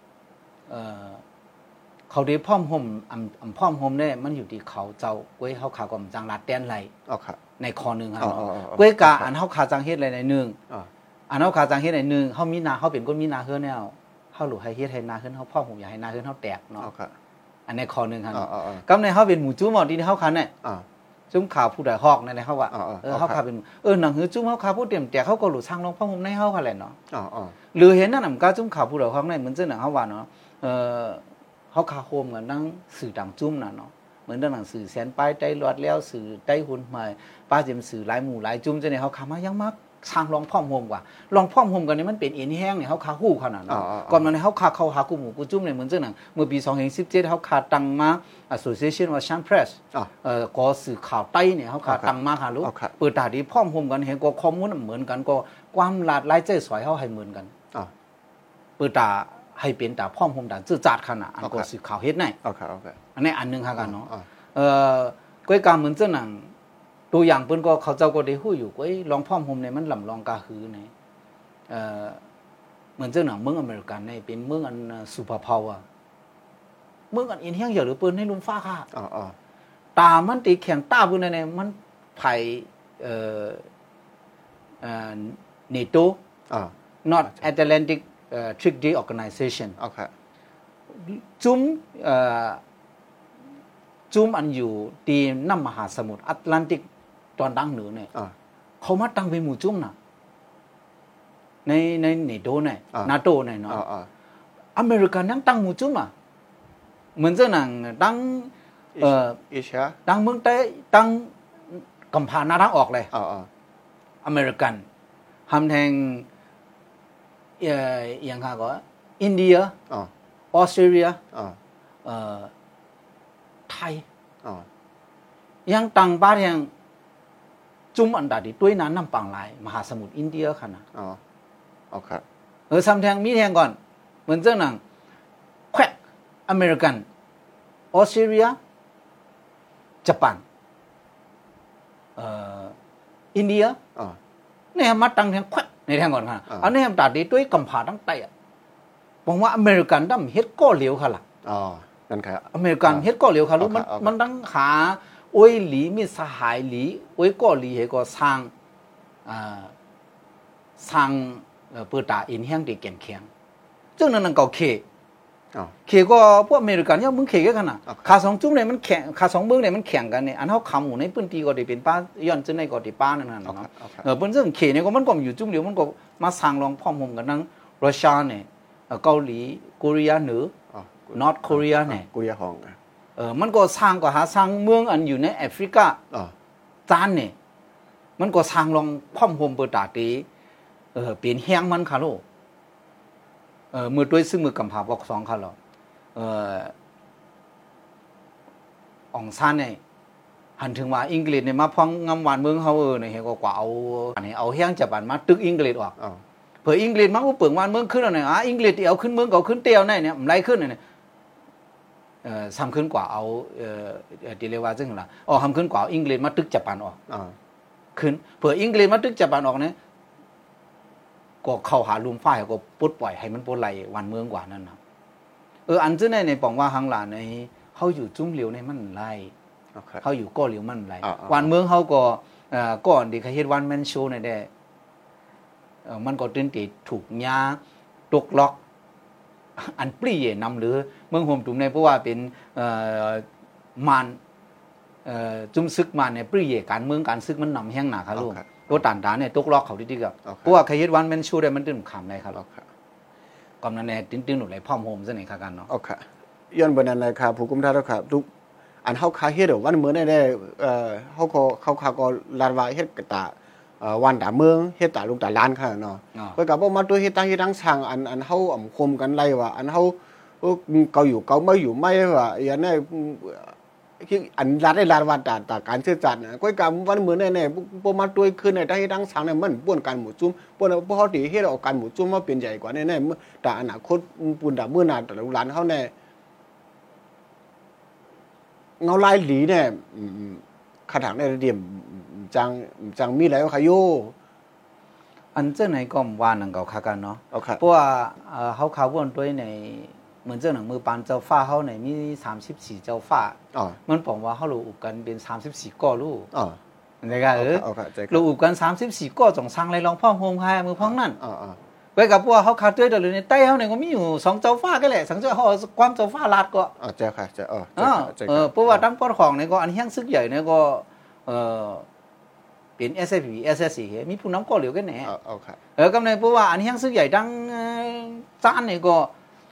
เขาได้พร้อมโฮมพร้อมโฮมเนี่ยมันอยู่ที่เขาเจ้าก้วยเฮาขาก็จังลาดแต้นไหลในคอนึงค่ะเนาะก้วยกาอันเฮาขาจังเฮ็ดอะไรในนึงอันเฮาขาจังเฮ็ดในนึงเฮามีนาเฮาเป็นคนมีนาเฮือแนวเฮาหลุให้เฮ็ดให้นาขึ้นเฮาพร้อมโฮมอย่าให้นาขึ้นเฮาแตกเนาะอันในคอนึงค่ะกำในเฮาเป็นหมู่จุ่มที่เฮาคันเนี่ยจุ่มข่าวผู้ใดฮอกนั่นแหละเฮาว่าเฮาขาเป็นหนังหือจุ่มเฮาขาผู้เต็มแต่เฮาก็หลุสร้างลงพร้อมโฮมในเฮาค่ะแหละเนาะหรือเห็นนั่นน่ะก็จุ่มข่าวผู้ใดฮอกในเหมือนจังหนังเฮาว่าเนาะเฮาขาโฮมกันนั่งสื่อดังจุ่มน่ะเนาะเหมือนหนังสื่อแสนปลายใต้รอดแล้วสื่อใต้หุ่นใหม่ป้าจิมสื่อหลายหมู่หลายจุ่มจังได๋เฮาขามายังมักสร้างลองพร้อมโฮมกว่าลองพร้อมโฮมกันนี่มันเป็นเอ็นแห้งนี่เฮาขาฮู้ขนาดนั้นก่อนมันเฮาขาเข้าหากูหมู่กูจุ่มนี่เหมือนจังนั้นเมื่อปี2017เฮาขาตั้งมา Association of Asian Press ก็สื่อข่าวใต้เนี่ยเฮาขาตั้งมาค่ะลูกเปิดตาดีพร้อมโฮมกันเห็นก็ข้อมูลเหมือนกันก็ความหลากหลายใจสวยเฮาให้เหมือนกันเปิดตาให้เป็นตาพร้อมโฮมตาจื้อจัดขนาดอันก็สื่อข่าวเฮ็ดได้อันนี้อันนึงค่ะกันเนาะก้อยกาเหมือนจังนั้นตัวอย่างเปิ้นก็เขาเจ้าก็ได้ฮู้อยู่ก้อยลองพร้อมโฮมเนี่ยมันลำลองกาหือเนี่ยเหมือนจังหนังเมืองอเมริกันเนี่ยเป็นเมืองอันซูเปอร์พาวเวอร์เมืองอันอินเฮียงอย่าหรือเปิ้นให้ลุงฟ้าค่ะตามันตีแข็งตาเปิ้นเนี่ยมันไผNATO North Atlantic Treaty Organization จุ่มอันอยู่ที่น้ำมหาสมุทรแอตแลนติกตอนดังเหนือเนี่ยเขามาตั้งเป็นหมู่จุ่มน่ะในNATOเนี่ย NATO เนี่ยเนาะอเมริกันยังตั้งหมู่จุ่มอ่ะเหมือนเจ้าหนังตั้งเอเชียตั้งเมืองใต้ตั้งกัมพูชาหน้าทางออกเลยอเมริกันทำแทงอย่างค่ะก็อินเดียออสเตรเลียไทยยังตั้งบ้านยังจุ่มอันดาดิด้วยนั้นน้ำปังหลายมหาสมุทรอินเดียค่ะนะซ้ำแทงมีแทงก่อนเหมือนเจ้าหนังแควกอเมริกันออสเตรเลียญี่ปุ่นอินเดียเนี่ยมาตั้งแทงแควกในแทงก่อนค่ะอันนี้อันดาดิด้วยกัมพูชาทั้งใต้บอกว่าอเมริกันดำเฮ็ดก็เหลียวค่ะล่ะนั่นครับอเมริกันเฮ็ดก็เหลียวค่ะรู้มันตั้งหาโอ้ยหลีมีสหายหลีโอ้ยก็หลีให้ก็สร้างเปิดตาอินเฮียงที่แข็งแข็งซึ่งนั่นก็เคก็พวกอเมริกันเนี่ยมึงเคกันน่ะขาสองจุ่มเนี่ยมันแข็งขาสองเบื้องเนี่ยมันแข็งกันเนี่ยอันเฮาคำหมู่ในพื้นที่ก็ได้เป็นป้าย้อนจึงในก็ได้ป้านั่นน่ะเนาะเปิ้นซึ่งเคเนี่ยก็มันก็อยู่จุ่มเดียวมันก็มาสร้างรองพร้อมกันทั้งรัสเซียเนี่ยเกาหลีเกาหลีเหนือนอร์ทเกาหลีเนี่ยเกาหลีฮ้องมันก็สร้างก็หาสร้างเมืองอันอยู่ในแอฟริกาจานเนี่ยมันก็สร้างรองพร้อมโฮมเปิดตาตีเป็นแห้งมันค่ะโลมือด้วยซึ่งมือกำพาบอก2ค่ะหรออองซ่านเนี่ยหันถึงว่าอังกฤษเนี่ยมาพ้องงำหวานเมืองเฮาเนี่ยเฮาก็กว่าเอาอันนี้เอาแห้งจับบันมาตึกอังกฤษออกเผื่ออังกฤษมาอุปเปิงวันเมืองขึ้นแล้วเนี่ยอังกฤษเอาขึ้นเมืองเอาขึ้นเตียวเนี่ยมันไรขึ้นเนี่ยซ้ำขึ้นกว่าเอาดีเลยว่าซึ่งล่ะทำขึ้นกว่าอังกฤษมาตึกญี่ปุ่นออกขึ้นเผื่ออังกฤษมาตึกญี่ปุ่นออกเนี่ยก็เข้าหาลุมฝ้ายก็ปลดปล่อยให้มันปลดไหลวันเมืองกว่านั่นนะอันเจ้าในปองว่าหังหลานในเขาอยู่จุ้มเหลียวในมันไรเขาอยู่ก้อเหลียวมันไรวันเมืองเขาก็ก่อนดีเขาเฮ็ดวันแมนโชว์ในได้มันก็ตื่นติดถูกยาตกล็อกอันปรี้นำหรือเมืองโฮมตุ่มในเพราะว่าเป็นมันจุ่มซึกมันเนี่ยปรี้การเมืองการซึกมันนำแห้งหนาครับลูกตัวต่างๆเนี่ยตกล็อกเขาดีๆกับเพราะว่าเขาเฮ็ดวันแมนโชว์ได้มันตื่นขำเลยครับกำนันเนี่ยตื่นหนุนเลยพ่อมโฮมซะนี่ค่ะกันเนาะโอเคย้อนบนนั้นเลยครับผู้กุมท่าแล้วครับทุกอันเฮาคาเฮ็ดวันเมืองได้เฮาก็ลาดว่าเฮ็ดกะตาวันตาเมืองเฮ็ดตาลูกตาล้านค่ะเนาะเพิ่นก็บ่มาตัวเฮ็ดตั้งช่างอันเฮาคมกันไล่ว่าอันเฮาเกาอยู่เกาไม่อยู่ไม่ว่าอย่างนั้นอันลาดได้ลาดว่าตาการซื่อสัตย์ก้อยกำวันเมืองแน่ๆบ่มาตัวขึ้นในตั้งช่างเนี่ยมันป่วนกันหมู่จุ้มป่วนบ่เฮาสิเฮ็ดเอากันหมู่จุ้มมาเป็นใหญ่กว่าแน่ๆแต่อนาคตปุ่นตามื้อหน้าตาลูกหลานเฮาแน่เงาลายหลีเนี่ยคาถางในเดียมจังมีหลายว่าขยโยอันเจ้าไหนก็ว่านังเก่าคากันเนาะเพราะว่าเขาข่าววนด้วยในเหมือนเจ้าหนังมือปานเจ้าฟ้าเขาในมี34เจ้าฟ้ามันบอกว่าเขารู้กันเป็น34ก้อลูกนะครับรู้กัน34ก้อจงสั่งอะไรลองพ่อโฮมค่ะมือพ้องนั่นไปกับพวกเขาขาดด้วยเดี๋ยวนี้ใต้เขาเนี่ยก็มีอยู่2เจ้าฟ้าก็แหละ2เจ้าเขาความเจ้าฟ้าลาดก็เจ้าค่ะเจ้าเพราะว่าตั้งป้อนของเนี่ยก็อันเฮียงซึกใหญ่เนี่ยก็เป็น SFP SSC มีผู้นำก็เหลียวกันแหน่กำเนิดเพราะว่าอันเฮียงซึกใหญ่ดังจานเนี่ยก็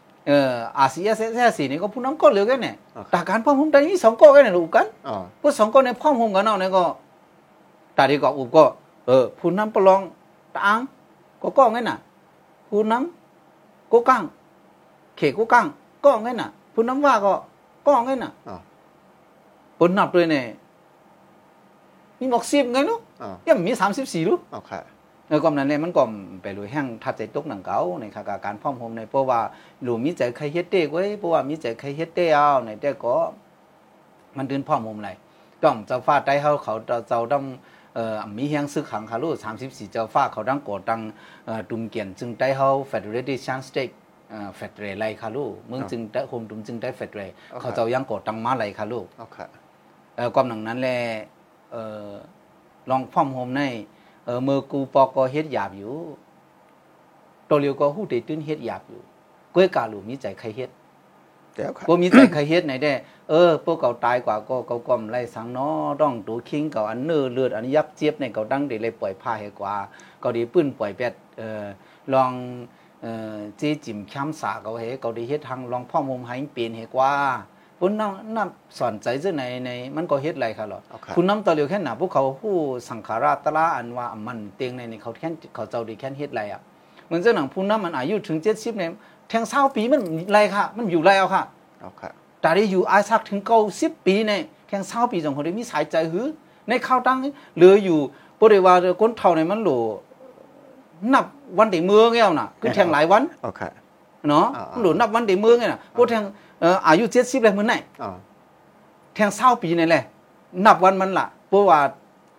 RCSSC เนี่ยก็ผู้นำก็เหลียวกันแหน่แต่การพ่อมได้มี2ก้อกันเนี่ยรู้กันพวก2ก้อในพ่อมกันเอาเนี่ยก็ตาดีก็อุบก็ผู้นำประลองตังก็ก้องั้นน่ะผู้นำก็กังเขก็กังก็งั้นน่ะผู้นำว่าก็งั้นน่ะผลนับด้วยเนี่ยมีหมอก10ไงลูกยังมี34ลูกแล้วก็นั้นเนี่ยมันก็ไปลุยแห้งทัดใจตกหนังเก่าในการพ่อมโฮมในเพราะว่าหลูมีใจใครเฮ็ดเด้ไว้เพราะว่ามีใจใครเฮ็ดเด้เอาในแต่ก็มันเดินพ่อมโฮมไรต้องเจ้าฟ้าใต้เขาเจ้าต้องมีเฮียงซึกขังคาลู34เจ้าฟ้าเขาดังก่อดังตุ่มเกียนจึงได้เฮา Federation State Federal ไลคาลูเมืองจึงได้โฮมตุ่มจึงได้ Federal เขาเจ้ายังก่อดังมาไลคาลูความหนังนั้นแลลองพ่อมโฮมในมือกูปอก็เฮ็ดหยาบอยู่ตัวเลียวก็ฮู้ได้ตื่นเฮ็ดหยาบอยู่ก้อยกาลูมีใจใครเฮ็ดบ่มีใจใครเฮ็ดไหนได้พวกเก่าตายกว่าก็เก่าก้อมไล่สังเนาะต้องดูคิงเก่าอันเนื้อเลือดอันยับเจี๊ยบในเก่าดังได้เลยปล่อยผ้าให้กว่าก็ดีปื้นปล่อยแปดลองจีจิ้มค้ำสาเก่าเฮเก่าได้เฮ็ดทางลองพ่อมุมให้เปลี่ยนให้กว่าพุ่นน้ำสอนใจซื่อในมันก็เฮ็ดไรค่ะหรอคุณน้ำตะเลียวแค่หนาพวกเขาผู้สังขาราตละอันว่ามันเตียงในเขาแค่เขาเจ้าดีแค่เฮ็ดไรอ่ะเหมือนเจ้าหนังพุ่นน้ำมันอายุถึง70เนี่ยแทง20ปีมันไรค่ะมันอยู่ไรเอาค่ะแต่ได้อยู่อาศักถึง90ปีเนี่ยแทง20ปีจังคนได้มีสายใจหือในข้าวตั้งเหลืออยู่บ่ได้ว่าคนเฒ่าในมันโหลนับวันได้มื้อแก้วน่ะคือแทงหลายวันเนาะโหลนับวันได้มื้อไงน่ะบ่แทงอายุ70เลยมื้อไหนแทง20ปีนี่แหละนับวันมันล่ะเพราะว่า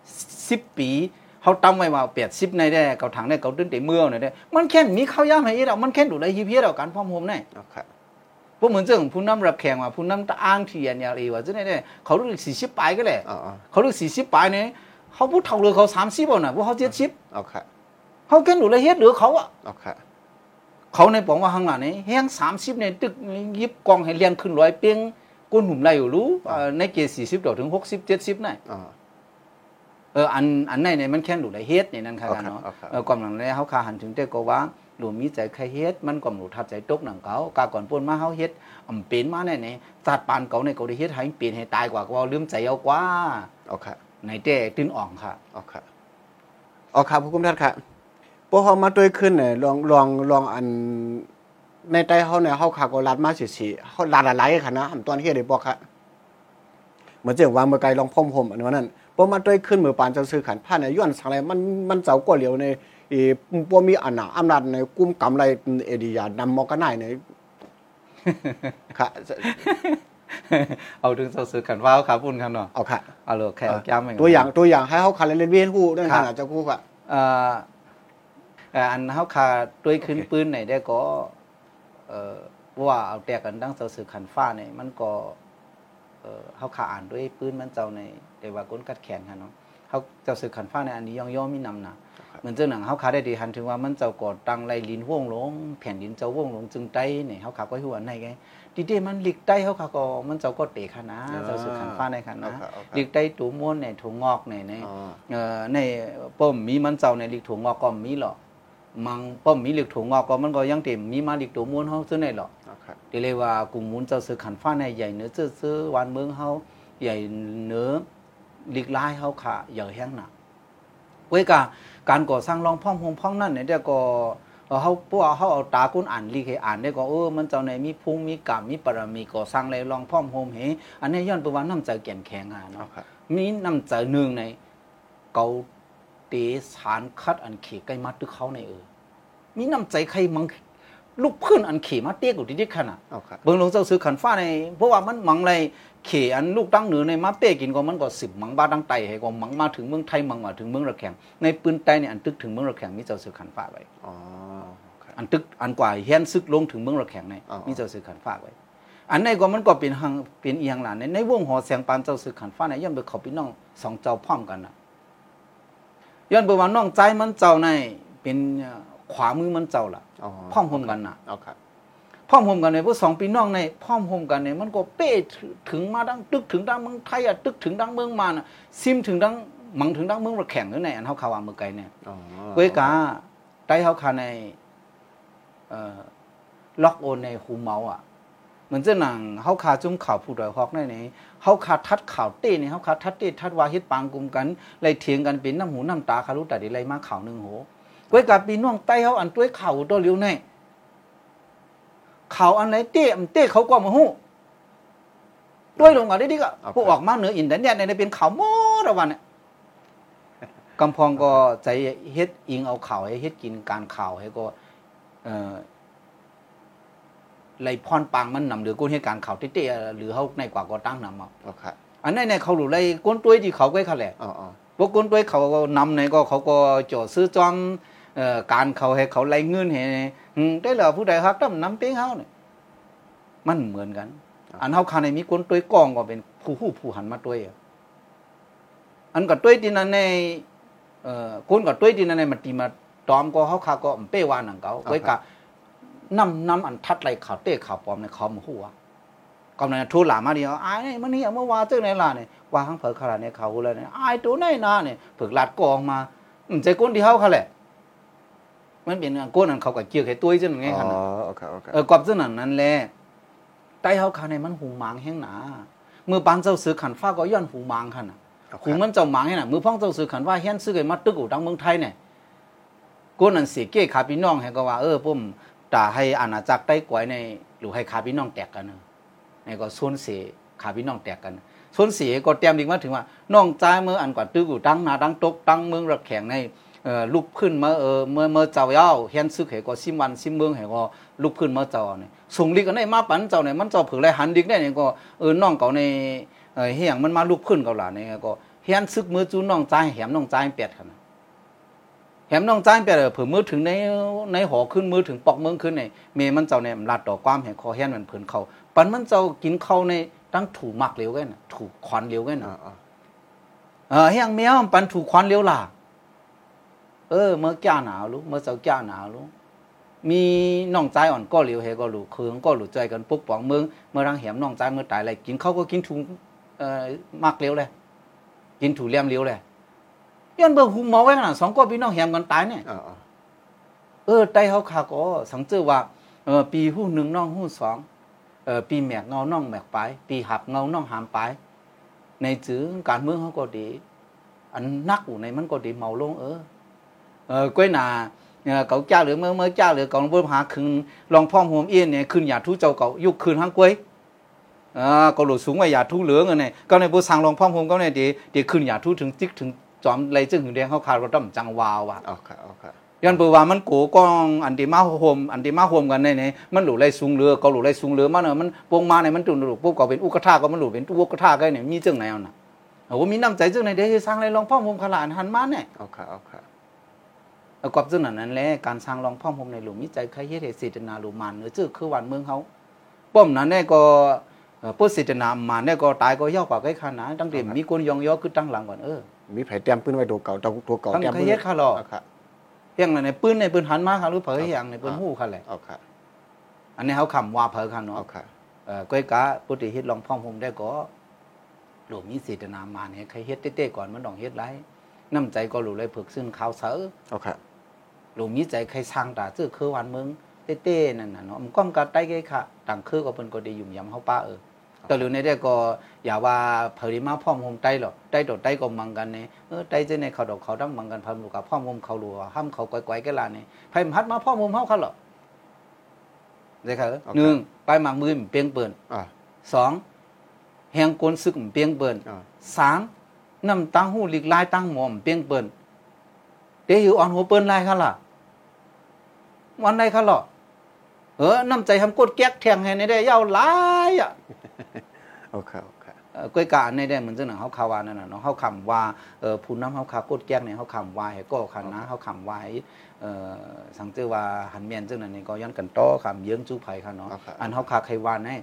10ปีเฮาตำไว้ว่า80ในได้เก่าถังได้เก่าตื่นแต่เมื่อนี่ได้มันแค่มีข้าวยามให้อีดอกมันแค่ดูได้ฮีเพียดอกการพร้อมโฮมได้พวกเหมือนเรื่องผู้นำรับแขกว่าผู้นำตะอ้างที่อันอย่างว่าจังได๋เนี่ยเขารู้40ปลายก็แหละเขารู้40ปลายนี่เขาผู้เฒ่าหรือเขา30บ่น่ะพวกเขา70เขาแค่ดูได้เฮ็ดหรือเขาอ่ะเขาในบอกว่าข้างหลังนี่แฮง30เนี่ยตึกยิบกองให้เรียนขึ้น100เปียงก้นหุ่มไหลอยู่รู้ในเกณฑ์40ดอกถึง60 70น่ะอันไหนเนี่ยมันแค่ดูได้เฮ็ดนี่นั่นค่ะกันเนาะก่อนหลังแล้วเฮาคาหันถึงแต่ก็ว่าหลูมีใจใครเฮ็ดมันก็หลูทัดใจตกหนังเก่ากาก่อนป่นมาเฮาเฮ็ดเป็นมาแน่นี่สัตว์ปานเก่าในก็ได้เฮ็ดให้เป็นให้ตายกว่าก็ลืมใจเอากว่าในแต่ตื่นอ่องค่ะครับผู้กุมท่านค่ะพวกเฮามาด้วยขึ้นเนี่ยลองอันในใต้เฮาเนี่ยเฮาขาก็ลัดมาสิเฮาลัดหลายค่ะนะตอนเฮ็ดได้บ่ค่ะเหมือนเจ้าวางเมื่อไกลลองพ่อมอันนั้นพอมาด้วยขึ้นมือปานเจ้าซื้อขันผ้าเนี่ยย้อนสังอะไรมันเจ้าก็เหลียวในบ่มีอำนาจในกุมกำไรเอดียานำมอกันไหนค่ะเอาถึงเจ้าซื้อขันว่าครับพุ่นครับเนาะเอาค่ะเอาเลยแค่เอาจ้ำตัวอย่างให้เฮาคันเล่นเวียนฮู้นั่นค่ะเจ้าครูค่ะอันเฮาคาด้วยขึ้นปืนไหนได้ก็ว่าเอาแต่กันตั้งเจ้าซื้อขันฟ้าเนี่ยมันก็เฮาคาอ่านด้วยปืนมันเจ้าในแต่ว่าก้นกัดแขนค่ะเนาะเฮาเจ้าซื้อขันฟ้าในอันนี้ย่อมีนำนะเหมือนเจ้าหนังเฮาคาได้ดีหันถึงว่ามันเจ้าก่อตั้งไรลินห่วงหลงแผ่นดินเจ้าห่วงหลงจึงไต้เนี่ยเฮาคาก็ฮู้อันไหนไงดีๆมันหลีกใต้เฮาคาก็มันเจ้าก็เตะค่ะนะเจ้าซื้อขันฟ้าในค่ะนะหลีกใต้ตูม้วนในถุงงอกในป้อมมีมันเจ้าในหลีกถุงงอกก็มีหรอกมังป้อมมีหลีกถุงงอกก็มันก็ยังเต็มมีมาหลีกตูม้วนเฮาซื่อในหรอกดีเลยว่ากลุ่มมูลเจ้าซื้อขันฟ้าในใหญ่เนื้อซื้อวันเมืองเฮาใหญ่เนื้อหลีกลายเฮาค่ะอย่าแห้งหนักเว้ยการก่อสร้างรองพ่อมโฮมพ่องนั่นเนี่ยเดี๋ยวก็เฮาพวกเฮาเอาตากุ้นอ่านลีให้อ่านได้ก็มันเจ้าในมีภูมิมีกรรมมีปรมีก่อสร้างเลยรองพ่อมโฮมเฮอันนี้ย้อนไปว่าน้ำใจแก่นแข็งอ่ะเนาะมีน้ำใจนึงในเกาเตสารคัดอันเขใกล้มัดตึกเขาในมีน้ำใจใครมังลูกพื้นอันเขมาเตี้ยกูดิๆขนาดเบิ่งลงเจ้าซื้อขันฟ้าในเพราะว่ามันมังเลยเขอันลูกตั้งเหนือในมาเป้กินก็มันก็10มังบาตั้งไตให้ก็มังมาถึงเมืองไทยมังมาถึงเมืองระแขงในปืนไตเนี่ยอันตึกถึงเมืองระแขงมีเจ้าซื้อขันฟ้าไว้อันตึกอันกว่าเฮียนซึกลงถึงเมืองระแขงในมีเจ้าซื้อขันฟ้าไว้อันในก็มันก็เป็นอีหยังล่ะในวงหอแสงปานเจ้าซื้อขันฟ้าในย่อมไปเขาพี่น้องสองเจ้าพร้อมกันน่ะย้อนไปว่าน้องใจมันเจ้าในเป็นขวามือมันเจ้าล่ะพร้อมกันน่ะพร้อมกันในพวก2พี่น้องในพร้อมกันในมันก็เป้ถึงมาดังตึกถึงดังเมืองไทยอ่ะตึกถึงดังเมืองมาน่ะซิมถึงดังมังถึงดังเมืองระแข่งอยู่ในอันเฮาคาว่าเมื่อไกลเนี่ยเว้ยกาใต้เฮาคาในล็อกโอนในหูเมาอ่ะเหมือนเจ้าหนังเฮาคาจุ่มข่าวผู้ดอยฮอกในนี่เฮาคาทัดข่าวเต้นี่เฮาคาทัดเต้ทัดว่าเฮ็ดปางกลุ่มกันไล่เถียงกันเป็นน้ำหูน้ำตาคารุตาดิไล่มาข่าวนึงโหเว้ยกาพี่น้องใต้เฮาอันต้วยข่าวตัวเลียวในข่าวอันไหนเต้เขาก็มาฮู้ด้วยลงกันได้ดิก็พวกออกมาเหนืออินเทอร์เน็ตเนี่ยเป็นข่าวหมดวันเนี่ยกำพองก็ใจเฮ็ดอิงเอาข่าวให้เฮ็ดกินการข่าวให้ก็ไล่พรปางมันนำหรือก้นเหตุการณ์ข่าวเต้หรือเฮาในกว่าก็ตั้งนำเอาอันนั้นเนี่ยเขาหลุไล่ก้นต้วยที่เขาไว้เขาแหละพวกก้นต้วยเขานำในก็เขาก็จ่อซื้อจอมการเขาให้เขาไล่เงินให้ได้เหรอผู้ใดฮักตำนำเป้งเฮาเนี่ยมันเหมือนกันอันเฮาคาในมีก้นต้วยกองก็เป็นผู้หันมาต้วยอันก็ต้วยที่นั้นในก้นก็ต้วยที่นั้นในมันตีมาตอมก็เฮาคาก็เป้วานังเก่าไว้กะน้ำอันทัดไล่ข่าวเต้ข่าวปลอมในเขามาฮู้ว่ากำลังทูหลามาเดียวอ้ายนี่มันนี่เมื่อวานเจ้าไหนล่ะนี่ว่าหังเผอขนาดในเขาแล้วนี่อ้ายตัวไหนนานี่เผิกลาดกองมาใจก้นที่เฮาเขาแหละมันเป็นก้นอันเขาก็เกี่ยวให้ตัวจังไงคั่นน่ะกอบจังนั้นแหละใต้เฮาคาในมันหูหมางแห้งหนามือปานเจ้าซื้อขันฟ้าก็ย้อนหูหมางคั่นน่ะหูมันเจ้าหมางให้น่ะมือพ้องเจ้าซื้อขันฟ้าเฮียนซื้อให้มาตึกอยู่ดังเมืองไทยเนี่ยก้นอันเสียเก้ขาพี่น้องให้ก็ว่าปุ้มตาให้อาณาจักรใต้กวยในหรือให้ขาพี่น้องแตกกันนี่ก็ส่วนเสียขาพี่น้องแตกกันส่วนเสียก็เตรียมดิ่งมาถึงว่าน้องใจเมื่ออันกว่าตึกอยู่ตั้งนาตั้งตกตั้งเมืองระแข็งในลุกขึ้นมาเมื่อเจ้าเย้าเฮียนซึกให้ก็ซิมวันซิมเมืองให้ก็ลุกขึ้นมาเจ้าเนี่ยส่งลิกกันได้มาปันเจ้าเนี่ยมันเจ้าเผือกไรหันดิกได้เนี่ยก็น้องเก่าในเฮียงมันมาลุกขึ้นเก่าหล่ะเนี่ยก็เฮียนซึกมือจูน้องใจแหมน้องใจเปียดขนาดแหมน้องใจเปียดเผือมือถึงในหอขึ้นมือถึงปอกเมืองขึ้นเนี่ยเมมันเจ้าเนี่ยลาดต่อความแห่งคอเฮียนมันเผือนเขาปันมันเจ้ากินเขาในตั้งถูมักเลี้ยวกันถูควันเลี้ยวกันเฮียงเมียปันถูควันเลี้ยวล่ะเมื่อจ้าหนาวลูกเมื่อเจ้าจ้าหนาวลูกมีน้องใจอ่อนก็เหลียวเฮก็หลูเคืองก็หลูใจกันปกป้องเมืองเมื่อรังแหมน้องใจเมื่อตายอะไรกินเขาก็กินถุงมักเลี้ยวเลยกินถูเลี่ยมเลี้ยวเลยย้อนเบอร์หูเมาไว้ขนาด2ก็พี่น้องแหมกันตายเนี่ยไตเฮาคาก็สังเจอว่าปีหู้1น้องหู้2ปีแมกเงาน้องแมกปลายปีหับเงาน้องหามปลายในจื้อการเมืองเฮาก็ดีอันนักอยู่ในมันก็ดีเมาลงก้อยหนาเก่าจ้าหรือเมื่อจ้าหรือเก่าลงบนหาคืนลองพ่อมโฮมเอียนเนี่ยคืนหยาทู่เจ้าเก่ายุคคืนห้างก้อยก็หลุดสูงไว้หยาทู่เหลืองเนี่ยก็ในบุษสังลองพ่อมโฮมก็เนี่ยดีคืนหยาทู่ถึงจิ๊กถึงจอมไรจึงถึงแดงเขาคาร์ดตั้มจังวาวอ่ะย้อนเปว่ามันโกกองอันที่มาโฮมกันในมันหลุไล่สูงเรือก็หลุไล่สูงเรือมันมันปงมาในมันจุนหลุปุ๊บก็เป็นอุกทาก็มันหลุเป็นอุกทาก็เนี่ยมีจังไหนเอาน่ะว่ามีน้ำใจจังไหนเดี๋ยวสร้างอะไรลองพ่อมผมขลาดหันมาเนี่ยเอาค่ะกอบจังนั้นแหละการสร้างลองพ่อผมในหลุมมีใจใครเฮ็ดให้เจตนาหลุมันเนื้อคือวันเมืองเขาป้อมนั้นเนี่ยก็ปุ๊บเจตนามาเนี่ยก็ตายก็ย่อกว่าใกล้ขนาดตั้งแต่มีคนยองย่อคือตั้งหลังก่อนมีไผเตรียมปืนไว้ตัวเก่าเตรียมปืนเฮ็ดค่ะหรออย่างนั้นในปืนหันมาค่ะหรือเผยอย่างในปืนหู้ค่ะแหละอันนี้เขาคำว่าเผยค่ะเนาะก้อยกะปุติเฮ็ดลองพ่อผมได้ก็หลวงมีเจตนามาเนี่ยใครเฮ็ดเต้ๆก่อนมันต้องเฮ็ดไรน้ำใจก็หลุเลยฝึกซึ่งข่าวเสือหลวงมีใจใครสร้างตาซื่อคือวันเมืองเต้ๆนั่นน่ะเนาะมันก้อมกัดได้ไงค่ะต่างคือก็เป็นก็ได้ยุ่มยำเฮาป้าแต่หรือในได้ก็อย่าว่าเผยมาพ่อผมใต้หรอกใต้ดอกใต้ก็มังกันเนี่ยใต้จะในเขาดอกเขาดั้งมังกันพาลูกกับพ่อผมเขาลัวห้ามเขาไกวๆกันล่ะเนี่ยไผพัดมาพ่อผมเฮาเขาหรอกได้ค่ะ1ไปหมากมือเปียงเปิ้น2แหงกลซึกเปียงเปิ้น3น้ำตั้งหูหลีกลายตั้งหมอมเปียงเปิ้นเดี๋ยวอยู่อ่อนหัวเปิ้นลายค่ะล่ะวันใดค่ะหรอน้ำใจทำกดแก๊กแทงให้ในได้ยาวหลายอ่ะโอเคก้อยกะในได้เหมือนจังหนังเฮาคาวานั่นน่ะเนาะเฮาคำว่าผู้นำเฮาคากดแก๊กเนี่ยเฮาคำว่าให้ก็คันนะเฮาคำว่าสังเจอว่าหันแม่นจังนั้นนี่ก็ย้อนกันต่อคำเยื้องจู้ไผค่ะเนาะอันเฮาคาไขว่าให้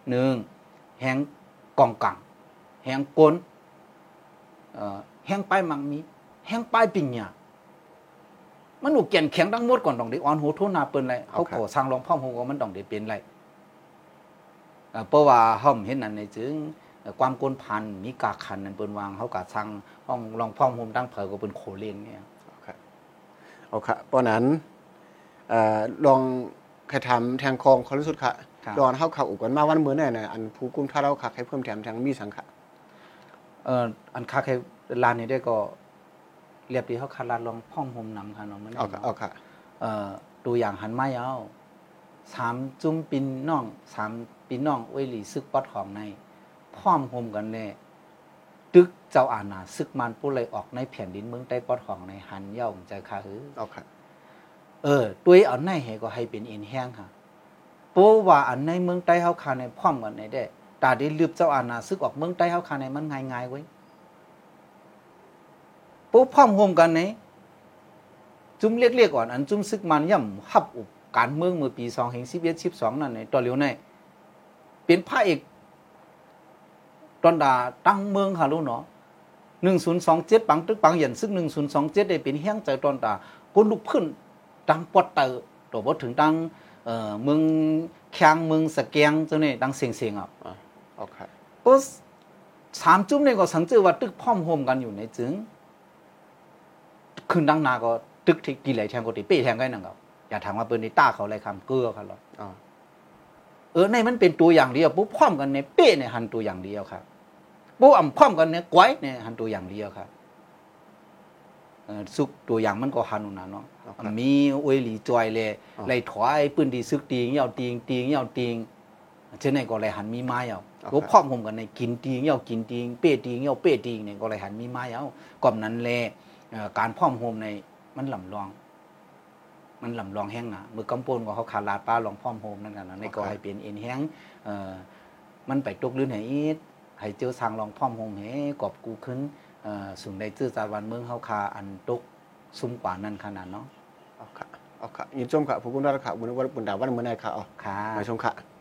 1แหงกองกังแหงกลแหงป้ายมังมีแหงป้ายปิญญามันหนูแก่นแข็งทั้งหมดก่อนต้องได้อ่อนหูทุนนาเปิ้นไรเขาก่อสร้างรองพ่อมก็มันต้องได้เป็นไรเพราะว่าเฮาเห็นนั่นในจึงความกลพันมีกาคันนั่นเปิ้นวางเฮาก็สร้างห้องรองพ่อมตั้งเผอก็เป็นโคเลนเนี่ยโอเคเพราะนั้นลองใครทำแทงคองเขารู้สึกค่ะดอนเฮาเข้าอุกันมาวันมื้อนี่น่ะอันผู้กุมถ้าเราคักให้เพิ่มแถมทางมีสังขะอันคักให้ร้านนี้ได้ก็เรียบดีเขาคาราลองพ่อมโฮมนำค่ะเนาะมันเอาค่ะตัวอย่างหันมาเอา3จุ้มปินน้อง3ปินน้องเวยหลีซึกปอดของในพ่อมโฮมกันแน่ตึกเจ้าอาณาซึกมันผู้เลยออกในแผ่นดินเมืองใต้ปอดของในหันเย่าใจค่ะเอาค่ะตัวเอาในให้ก็ให้เป็นอินแห้งค่ะเพราะว่าอันในเมืองใต้เฮาคาในพ่อมกันในได้ตาได้ลืบเจ้าอาณาซึกออกเมืองใต้เฮาคาในมันง่ายๆไว้ปุ๊บพร้อมโฮมกันไหนจุ่มเรียกก่อนอันจุ่มซึกมันย่ำฮับอุบการเมืองเมื่อปี2011-12นั่นในตอนเร็วในเป็นพระเอกตอนดาตั้งเมืองค่ะรู้เนาะ1027ปังตึกปังหยันซึก1027ได้เป็นแห้งใจตอนดาคนลุกขึ้นดังปอดเตอตัวบ่ถึงดังเมืองแข้งเมืองสะแกงจังนี่ดังเสียงๆอ่ะโอเคปุ๊บ3จุ่มนี่ก็สังเจอว่าตึกพร้อมโฮมกันอยู่ในจึงขึ้นดังนาก็ตึกที่กี่ไหลแทงก็ติเป้แทงกันนั่นก็อย่าถามว่าเปิ้นนี่ต้าเขาอะไรคำเกลือครับหรอในมันเป็นตัวอย่างเดียวปุ๊บพร้อมกันในเป้ในหันตัวอย่างเดียวครับปุ๊บอ่ำพร้อมกันในก้อยในหันตัวอย่างเดียวครับสุกตัวอย่างมันก็หันน่ะเนาะมีอวยหลีจอยเลยไหลถอยปืนดีซึกตีงยาวตีงเช่นไหนก็ไหลหันมีไม้เอาปุ๊บพร้อมกันในกินตีงยาวกินตีงเป้ตีงยาวเป้ตีงเนี่ยก็ไหลหันมีไม้เอาก่อนนั้นแลการพ่อมโฮมในมันลำลองแห้งนะมือกำปนก็เขาขาดลาดป้าลองพ่อมโฮมนั่นกันนะในก็ให้เป็นเอ็นแห้งมันไปตกลื่นให้เจอสร้างลองพ่อมโฮมให้กอบกูขึ้นสูงได้จื้อจาวันเมืองเขาคาอันตกซุ้มกว่านั้นขนาดเนาะเอาค่ะยินชมค่ะผู้กุมราชค่ะบุญวัดบุญดาวันเมื่อไหร่ค่ะค่ะมาชมค่ะ